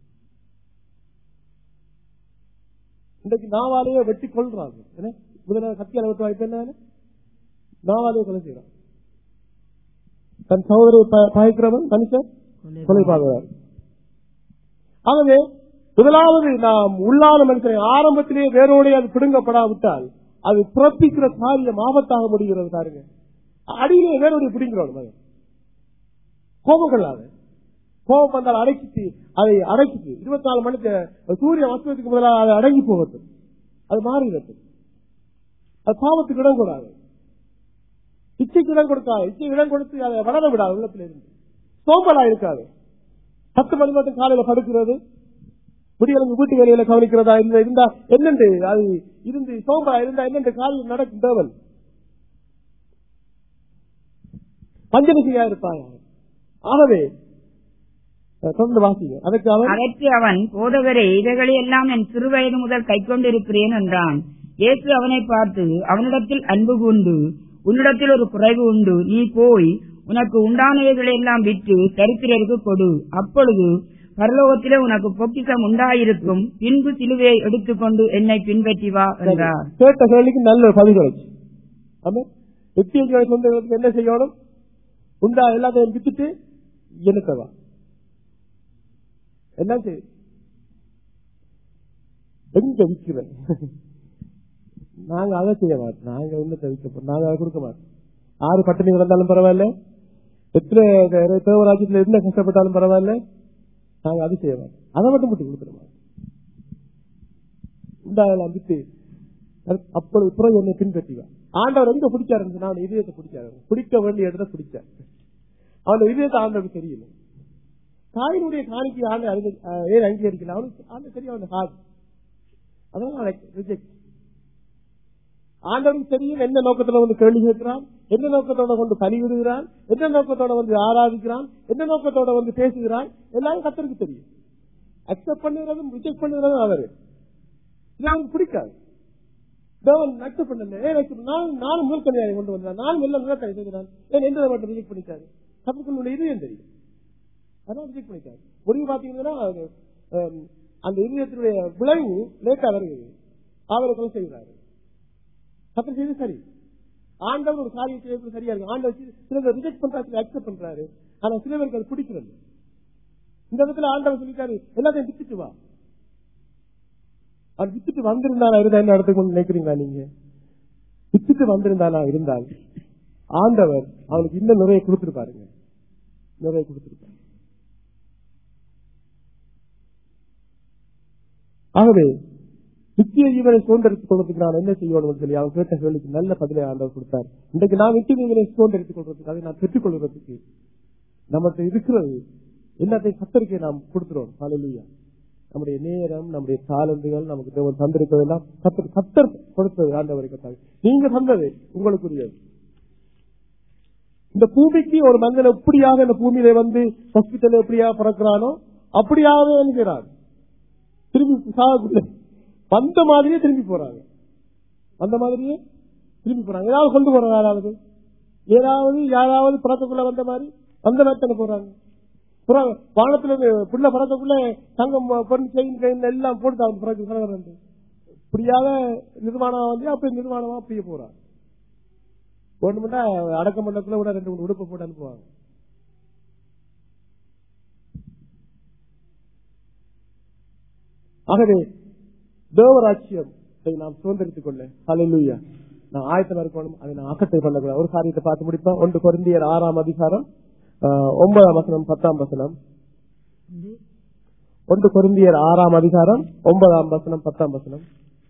இன்றைக்கு நாவாலேயே வெட்டி கொள்றாங்க. முதல்ல கத்தியால வெட்டு வாய்ப்பு என்ன? நாவாலேயே கொலை செய்யறான். தன் சகோதரை பாய்க்கிறவன் மனுஷன் கொலை பாடுவார். ஆகவே முதலாவது நாம் உள்ளான மனுஷனை ஆரம்பத்திலேயே வேரோடு அது பிடுங்கப்படாவிட்டால் அது பிறப்பிக்கிற காரியம் ஆபத்தாக முடிகிறது. பாருங்க, அடியிலே வேரோடு பிடிங்கிறோம். கோபம் கொள்ளாது. கோபம் வந்தால் அடக்கிட்டு அதை அடக்கிட்டு இருபத்தி நாலு மணிக்கு சூரிய அஸ்தமனத்துக்கு முதலாக அதை அடங்கி போகட்டும், அது மாறிவிட்டு அது பாவத்துக்கு இடம் கூடாது. இச்சைக்கு இடம் கொடுக்காது, இச்சை இடம் கொடுத்து அதை வளர விடாது. உள்ளத்துல இருந்து சோம்பலா இருக்காது. பத்து மணி மட்டும் காலையில படுக்கிறது, விடியலுக்கு வீட்டு வேலையில கவனிக்கிறதா இருந்தா என்னென்று அது இருந்து சோம்பலா இருந்தா என்னென்று காலையில் நடக்கும் தேவன் பஞ்சனை செய்யா இருப்பாங்க. ஆகவே தொடர்ந்து வாசிங்க. அதற்கு அவன்
அதற்கு அவன், போதகரே, இவைகளை எல்லாம் என் சிறுவயது முதல் கை கொண்டிருக்கிறேன் என்றான். இயேசு அவனை பார்த்து அவனிடத்தில் அன்பு கூர்ந்து, உன்னிடத்தில் ஒரு குறைவு உண்டு, நீ போய் உனக்கு உண்டானவைகளை எல்லாம் விற்று தரித்திரருக்கு கொடு, அப்பொழுது பரலோகத்திலே உனக்கு பொக்கிஷம் உண்டாயிருக்கும், பின்பு சிலுவையை எடுத்துக்கொண்டு என்னை பின்பற்றி வா என்றார்.
கேட்ட கேள்விக்கு நல்ல பதில் கிடைச்சு. என்ன செய்யணும்? உண்டா எல்லாத்தையும் வித்துட்டு எனக்கவா என்ன செய்ய எங்க விற்கிறேன்? நாங்க அதை செய்ய மாட்டோம். நாங்க ஒண்ணு விற்க நாங்க அதை கொடுக்க மாட்டோம். ஆறு பட்டினி கிடந்தாலும் பரவாயில்ல, எத்தனை தேவராஜ்யத்துல என்ன கஷ்டப்பட்டாலும் பரவாயில்ல, நாங்க அது செய்ய மாட்டோம். அதை மட்டும் மட்டும் கொடுத்துட மாட்டோம். உண்டாகலாம் வித்து அப்பொழுது பிறகு என்னை பின்பற்றிவா. ஆண்டவர் எங்க பிடிச்சாரு? நான் இதயத்தை பிடிச்சாரு. பிடிக்க வேண்டிய இடத்த பிடிச்சார். அவன் இதயத்தை ஆண்டவருக்கு தெரியல. தாயினுடைய காணிக்கை ஆண்டு ஏன் அங்கீகரிக்கல? அவனுக்கு ஆண்டு தெரியும். அவன் ஹாஜ் அதனால ரிஜெக்ட். ஆண்டவருக்கு தெரியும் என்ன நோக்கத்தோட வந்து கேள்வி கேட்கிறான், என்ன நோக்கத்தோட வந்து பணிவிடுகிறான், என்ன நோக்கத்தோட வந்து ஆராதிக்கிறான், என்ன நோக்கத்தோட வந்து பேசுகிறான், எல்லாரும் கர்த்தருக்கு தெரியும். அக்செப்ட் பண்ணுறதும் ரிஜெக்ட் பண்ணுறதும் அவரு. இது அவனுக்கு பிடிக்காது. அக்செப்ட் பண்ணல. நானும் முதல் கல்யாணம் கொண்டு வந்தேன், நானும் எல்லாம் முதல் கல்யாணம் செய்கிறான், எந்த மட்டும் ரிஜெக்ட் பண்ணிட்டாரு. கர்த்தருக்குள்ள இதயம் தெரியும், அதான் ரிஜெக்ட் பண்ணிட்டாரு. முடிவு பாத்தீங்கன்னா அந்த இதயத்தினுடைய விளைவு லேட்டா வருகிறது. அவரை கொலை செய்கிறாரு. கர்த்தர் செய்து சரி. ஆண்டவர் ஒரு காரியம் செய்யறது சரியா இருக்கு. ஆண்டவர் சில பேர் ரிஜெக்ட் பண்றாரு, அக்செப்ட் பண்றாரு. ஆனா சில பேருக்கு அது பிடிக்கிறது. இந்த இடத்துல ஆண்டவர் சொல்லிட்டாரு எல்லாத்தையும் வித்துட்டு வா. அது வித்துட்டு வந்திருந்தாலும் இருந்தா என்ன இடத்துக்கு நினைக்கிறீங்களா? நீங்க வித்துட்டு வந்திருந்தாலும் இருந்தால் ஆண்டவர் அவனுக்கு இன்னும் நிறைய கொடுத்திருப்பாருங்க, நிறைய கொடுத்திருப்பாரு. ஆகவே நித்திய ஜீவனை சுதந்திரித்துக் கொள்வதற்கு நான் என்ன செய்யணும் சொல்லி அவன் கேட்ட கேள்விக்கு நல்ல பதிலை ஆண்டவர் கொடுத்தார். இன்றைக்கு நான் நித்திய ஜீவனை சுதந்திரித்துக் கொள்வதற்கு, அதை நான் பெற்றுக் கொள்வதற்கு நமக்கு இருக்கிறது எல்லாத்தையும் கர்த்தருக்கு நாம் கொடுக்கிறோம். ஹல்லேலூயா. நம்முடைய நேரம், நம்முடைய தாளந்துகள் நமக்கு தேவன் தந்திருப்பதெல்லாம் கர்த்தர் கர்த்தர் கொடுத்தது. ஆண்டவரை கர்த்தர் நீங்க தந்தது உங்களுக்குரியது. இந்த பூமிக்கு ஒரு மனிதன் எப்படியாக இந்த பூமியில வந்து ஹாஸ்பிட்டல் எப்படியாக பிறக்கிறானோ அப்படியாகவே என்கிறார். திரும்பி சாகக்கூடிய வந்த மாதிரியே திரும்பி போறாங்க, அந்த மாதிரியே திரும்பி போறாங்க. ஏதாவது கொண்டு போறாங்க, யாராவது ஏதாவது யாராவது பிறக்கக்குள்ள வந்த மாதிரி வந்த நேரத்துல போறாங்க. வானத்துல புள்ள பிறக்கக்குள்ள தங்கம் பொன் செயின் கைன் எல்லாம் போட்டு அவங்க பிறகு இப்படியாக நிர்வாணம் வந்து அப்படி நிர்வாணமா அப்படியே போறாங்க. ஒண்ணு மட்டும் அடக்கம் பண்ணக்குள்ள கூட ரெண்டு மூணு உடுப்பு போட்டு அனுப்புவாங்க. ஆகவே தேவராட்சியத்தை நாம் சுதந்திரித்துக் கொள்ள ஹல்லேலூயா நான் ஆயத்தமா இருக்கணும். அதை நான் ஆக்கத்தை பண்ணக்கூடாது. ஒரு காரியத்தை பார்த்து முடிப்பேன். ஒன்று கொரிந்தியர் ஆறாம் அதிகாரம் ஒன்பதாம் வசனம் பத்தாம் வசனம். ஒன்று கொரிந்தியர் ஆறாம் அதிகாரம் ஒன்பதாம் வசனம் பத்தாம் வசனம்.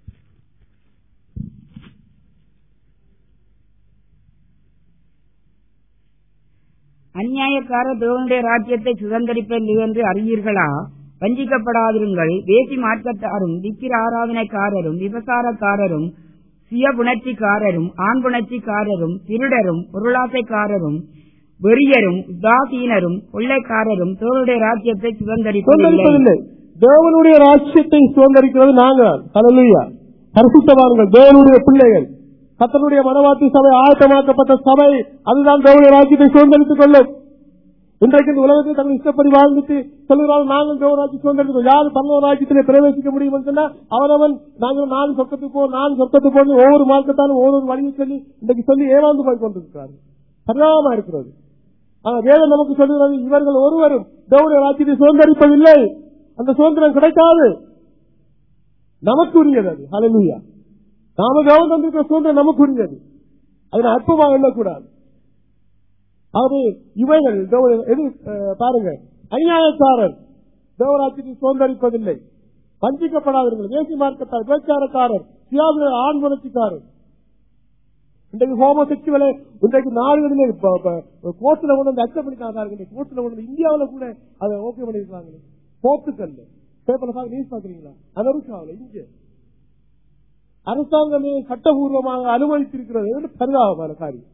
அநியாயக்கார தேவனுடைய ராஜ்யத்தை சுதந்திரிப்பதில்லை என்று அறியீர்களா? வஞ்சிக்கப்படாதிருங்கள். வேசி மாற்றத்தாரும், விக்கிர ஆராதனைக்காரரும், விபசாரக்காரரும், சுய புணர்ச்சிக்காரரும், ஆண் புணர்ச்சிக்காரரும், திருடரும், பொருளாசைக்காரரும், வெறியரும், உதாசீனரும், கொள்ளைக்காரரும் தேவனுடைய ராஜ்யத்தை சுதந்திரிப்பதில்லை.
தேவனுடைய ராஜ்யத்தை சுதந்திரிக்கிறது நாங்கள். ஹல்லேலூயா. பரிசுத்தவான்கள், தேவனுடைய பிள்ளைகள், கர்த்தருடைய மனவாட்டி சபை, ஆயத்தமாக்கப்பட்ட சபை, அதுதான் தேவனுடைய ராஜ்யத்தை சுதந்திரித்துக் கொள்ளும். இன்றைக்கு இந்த உலகத்தில் தங்கள் இஷ்டப்படி வாழ்ந்துட்டு சொல்லுகிறார்கள் நாங்கள் தேவராஜ்யம் சுதந்திரிக்கிறோம். யாரு பரலோக ராஜ்யத்திலே பிரவேசிக்க முடியும் சொன்னா அவனவன் நாங்கள் நான் சொர்க்கத்துக்கு போ நான் சொர்க்கத்துக்கு போன ஒவ்வொரு மார்க்கத்தாலும் ஒவ்வொரு வழியை சொல்லி இன்றைக்கு சொல்லி ஏமாந்து போய் கொண்டிருக்கிறார்கள். சரியாம இருக்கிறது. ஆனா வேதம் நமக்கு சொல்லுகிறது இவர்கள் ஒருவரும் தேவனுடைய ராஜ்யத்தை சுதந்திரிப்பதில்லை. அந்த சுதந்திரம் கிடைக்காது, நமக்கு உரியது. அது ஹல்லேலூயா. நாம கவனம் தந்திருக்கிற சுதந்திரம் நமக்கு உரியது. அதை அற்பமாக எண்ணக்கூடாது. ஆகவே இவைகள் எது பாருங்க, அநியாயக்காரர் தேவராஜ்யத்தை சுதந்திரிப்பதில்லை. வஞ்சிக்கப்படாதவர்கள், வேசி மார்க்கத்தார், பேச்சாரக்காரர், சியாபுர ஆண் புணர்ச்சிக்காரர். இன்றைக்கு ஹோமோசெக்சுவலை இன்றைக்கு நாடுகளிலே கோர்ட்ல கொண்டு வந்து அக்செப்ட் பண்ணிட்டாங்க. கோர்ட்ல கொண்டு இந்தியாவில் கூட அதை ஓகே பண்ணிருக்காங்க. போர்த்துக்கல்ல பேப்பர்ல நியூஸ் பாக்குறீங்களா? அமெரிக்காவில் இங்க அரசாங்கமே சட்டபூர்வமாக அனுமதித்திருக்கிறது. பரிதாபமான காரியம்.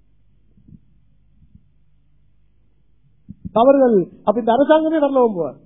அவர்கள் அப்ப இந்த அரசாங்கமே வரல போவார்.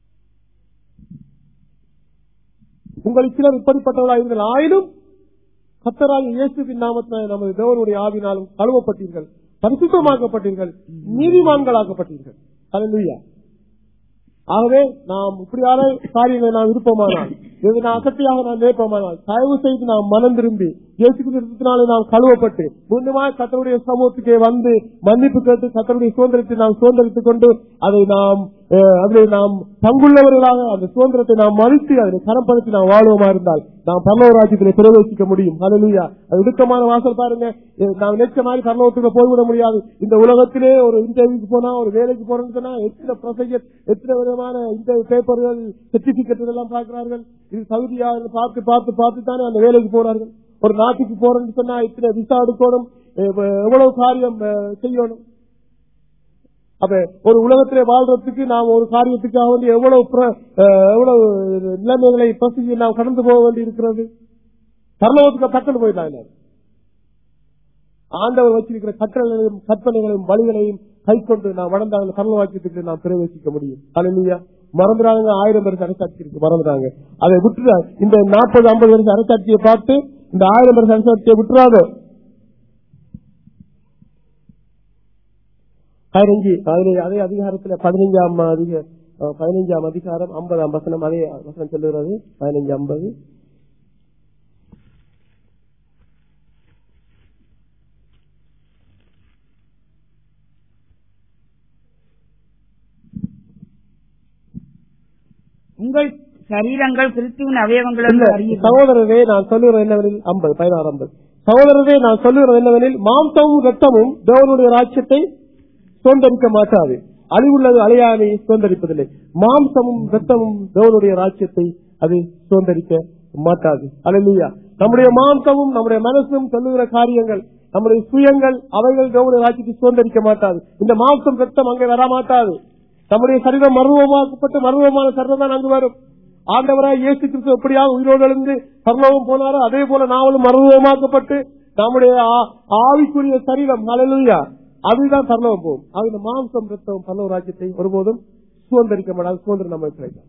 உங்களுக்கு சிலர் இப்படிப்பட்டவர்களாக இருந்தால் ஆயினும் கர்த்தராகிய இயேசுவின் நாமத்தினால் நமது தேவனுடைய ஆவினாலும் கழுவப்பட்டீர்கள், பரிசுத்தமாக்கப்பட்டீர்கள், நீதிமான்களாக்கப்பட்டீர்கள். அல்லேலூயா. ஆகவே நாம் இப்படியான காரியங்களை நாம் விருப்பமானால், அசக்தியாக நாம் நினைப்போமானால், தயவு செய்து நாம் மனம் திரும்பி இயேசு கிறிஸ்துவினாலே நாம் கழுவப்பட்டு மீண்டுமாய் கர்த்தருடைய சமூகத்துக்கே வந்து மன்னிப்பு கேட்டு கர்த்தருடைய சுதந்திரத்தை நாம் சுதந்திரித்துக் கொண்டு அதை நாம் அதில் நாம் பங்குள்ளவர்களாக அந்த சுதந்திரத்தை நாம் மதித்து அதனை கரப்படுத்தி நாம் வாழ்வோமா இருந்தால் நாம் பரலோக ராஜ்யத்திலே பிரவேசிக்க முடியும். அல்லேலூயா. அது இடுக்கமான வாசல் பாருங்க. நாம் நினைச்ச மாதிரி பரலோகத்துக்கு போய்விட முடியாது. இந்த உலகத்திலே ஒரு இன்டர்வியூக்கு போனா, ஒரு வேலைக்கு போறோம்னு சொன்னா எத்தனை ப்ரொசீஜர், எத்தனை விதமான இன்டர்வியூ பேப்பர்கள், சர்டிபிகேட் எல்லாம் பார்க்கிறார்கள். இது தகுதியா பார்த்து பார்த்து பார்த்து தானே அந்த வேலைக்கு போறார்கள். ஒரு நாட்டுக்கு போறேன்னு சொன்னா இத்தனை விசா எடுக்கணும், எவ்வளவு காரியம் செய்யணும். அப்ப ஒரு உலகத்திலே வாழ்றதுக்கு நாம் ஒரு காரியத்துக்காக வந்து எவ்வளவு எவ்வளவு நிலைமைகளை பசி நாம் கடந்து போக வேண்டி இருக்கிறது. பரலோகத்துக்கு பக்கத்து போயிட்டாங்க. ஆண்டவர் வச்சிருக்கிற கட்டளைகளையும் கற்பனைகளையும் வழிகளையும் கை கொண்டு நாம் வளர்ந்தாங்க பரலோகத்துக்கு நாம் பிரவேசிக்க முடியும். அல்லேலூயா. மறந்துறாங்க. ஆயிரம் வருஷம் அரசாட்சி இருக்கு, மறந்துறாங்க. அதை விட்டுற இந்த நாற்பது ஐம்பது வருஷம் அரசாட்சியை பார்த்து இந்த ஆயிரம் வருஷம் அரசாட்சியை விட்டுறாங்க. பதினஞ்சு அதே அதிகாரத்துல பதினைஞ்சாம் அதிக பதினைஞ்சாம் அதிகாரம் ஐம்பதாம் வசனம் அதே வசனம் சொல்லுகிறது. பதினைஞ்சு ஐம்பது
உங்கள் சரீரங்கள் கிறிஸ்துவின் அவயவங்கள்.
சகோதரரே நான் சொல்லுகிறது என்னவெனில் ஐம்பது பதினாறு ஐம்பது சகோதரரே நான் சொல்லுகிறது என்னவெனில் மாம்சமும் ரத்தமும் தேவனுடைய ராஜ்யத்தை சுதந்திரிக்க மாட்டாது, அழிவுள்ளது அழியாமை சுதந்திரிப்பதில்லை. மாம்சமும் ரத்தமும் தேவனுடைய ராஜ்யத்தை அது சுதந்திரிக்க மாட்டாது. அல்லேலூயா. நம்முடைய மாம்சமும் நம்முடைய மனசும் சொல்லுகிற காரியங்கள், நம்முடைய சுயங்கள், அவைகள் தேவனுடைய ராஜ்யத்தை சுதந்திரிக்க மாட்டாது. இந்த மாம்சம் ரத்தம் அங்கே வரமாட்டாது. நம்முடைய சரீரம் மர்வமாக்கப்பட்டு மர்வமான சரீரம் தான் அங்கு வரும். ஆண்டவராய் இயேசு கிறிஸ்து எப்படியாக உயிரோடு எழுந்து பரலோகம் போனாரோ அதே போல நாமளும் மர்வமாக்கப்பட்டு நம்முடைய ஆவிக்குரிய சரீரம் அல்லேலூயா அதுதான் பரலோகம் போகும். அது மாம்சம் ரத்தம் பரலோக ராஜ்யத்தை ஒருபோதும் சுதந்திரிக்க மாட்டாது. சுதந்திரம் நமக்கு கிடைக்கும்.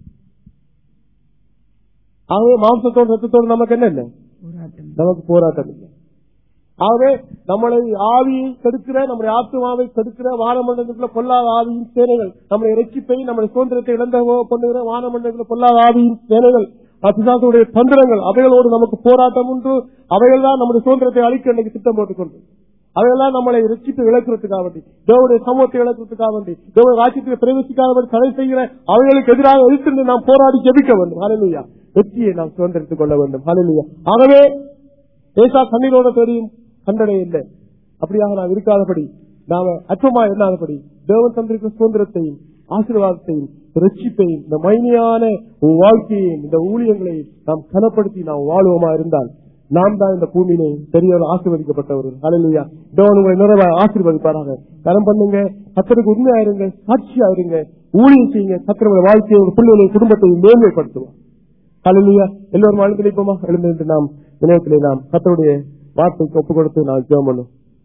ஆகவே மாம்சத்தோடு ரத்தத்தோடு நமக்கு என்ன இல்லை, நமக்கு போராட்டம் இல்லை. ஆகவே நம்மளை ஆவியை கெடுக்கிற, நம்முடைய ஆத்மாவை கெடுக்கிற வானமண்டலத்துல பொல்லாத ஆவியின் சேனைகள், நம்முடைய ரட்சிப்பை நம்முடைய சுதந்திரத்தை இழந்த பண்ணுகிற வானமண்டலத்துல பொல்லாத ஆவியின் சேனைகள், பிசாசுடைய தந்திரங்கள், அவைகளோடு நமக்கு போராட்டம் உண்டு. அவைகள் தான் நம்முடைய சுதந்திரத்தை அழிக்க இன்னைக்கு திட்டம் போட்டுக்கொண்டு, அவையெல்லாம் நம்மளை ரட்சிப்பு இழக்கிறதுக்காக வேண்டி, தேவனுடைய சமூகத்தை இழக்கிறதுக்காக வேண்டி, தேவனுடைய ராஜ்யத்தை பிரவேசிக்காக வேண்டி தடை செய்கிற அவைகளுக்கு எதிராக எதிர்த்து நாம் போராடி ஜெபிக்க வேண்டும். ஹல்லேலூயா. வெற்றியை நாம் சுதந்திரித்துக் கொள்ள வேண்டும். ஹல்லேலூயா. ஆகவே ஏசா கண்ணீரோட தெரியும், கண்டடைய இல்லை. அப்படியாக நாம் இருக்காதபடி, நாம அற்பமா இல்லாதபடி தேவன் தந்திருக்கிற சுதந்திரத்தையும் ஆசீர்வாதத்தையும் ரட்சிப்பையும் இந்த மைனியான வாழ்க்கையையும் இந்த ஊழியங்களையும் நாம் கனப்படுத்தி நாம் வாழ்வோமா இருந்தால் நாம் தான் இந்த பூமியிலே பெரியவர் ஆசீர்வதிக்கப்பட்டவர்கள். ஹல்லேலூயா. தேவன் உங்களை நிறைவாக ஆசீர்வதிப்பாராக. கரம் பண்ணுங்க, கர்த்தருக்கு உண்மையாயிருங்க, சாட்சியாயிருங்க, ஊழியம் செய்யுங்க. கர்த்தருடைய வாழ்க்கையை, பிள்ளைகளை, குடும்பத்தையும் மேன்மைப்படுத்துவோம். ஹல்லேலூயா. எல்லோரும் வாழ்ந்து நிற்போமா? எழுந்திருந்து நாம் நினைவுகளை நாம் கர்த்தருடைய வார்த்தைக்கு ஒப்புக் கொடுத்து நாம் ஜெபம் பண்ணுவோம்.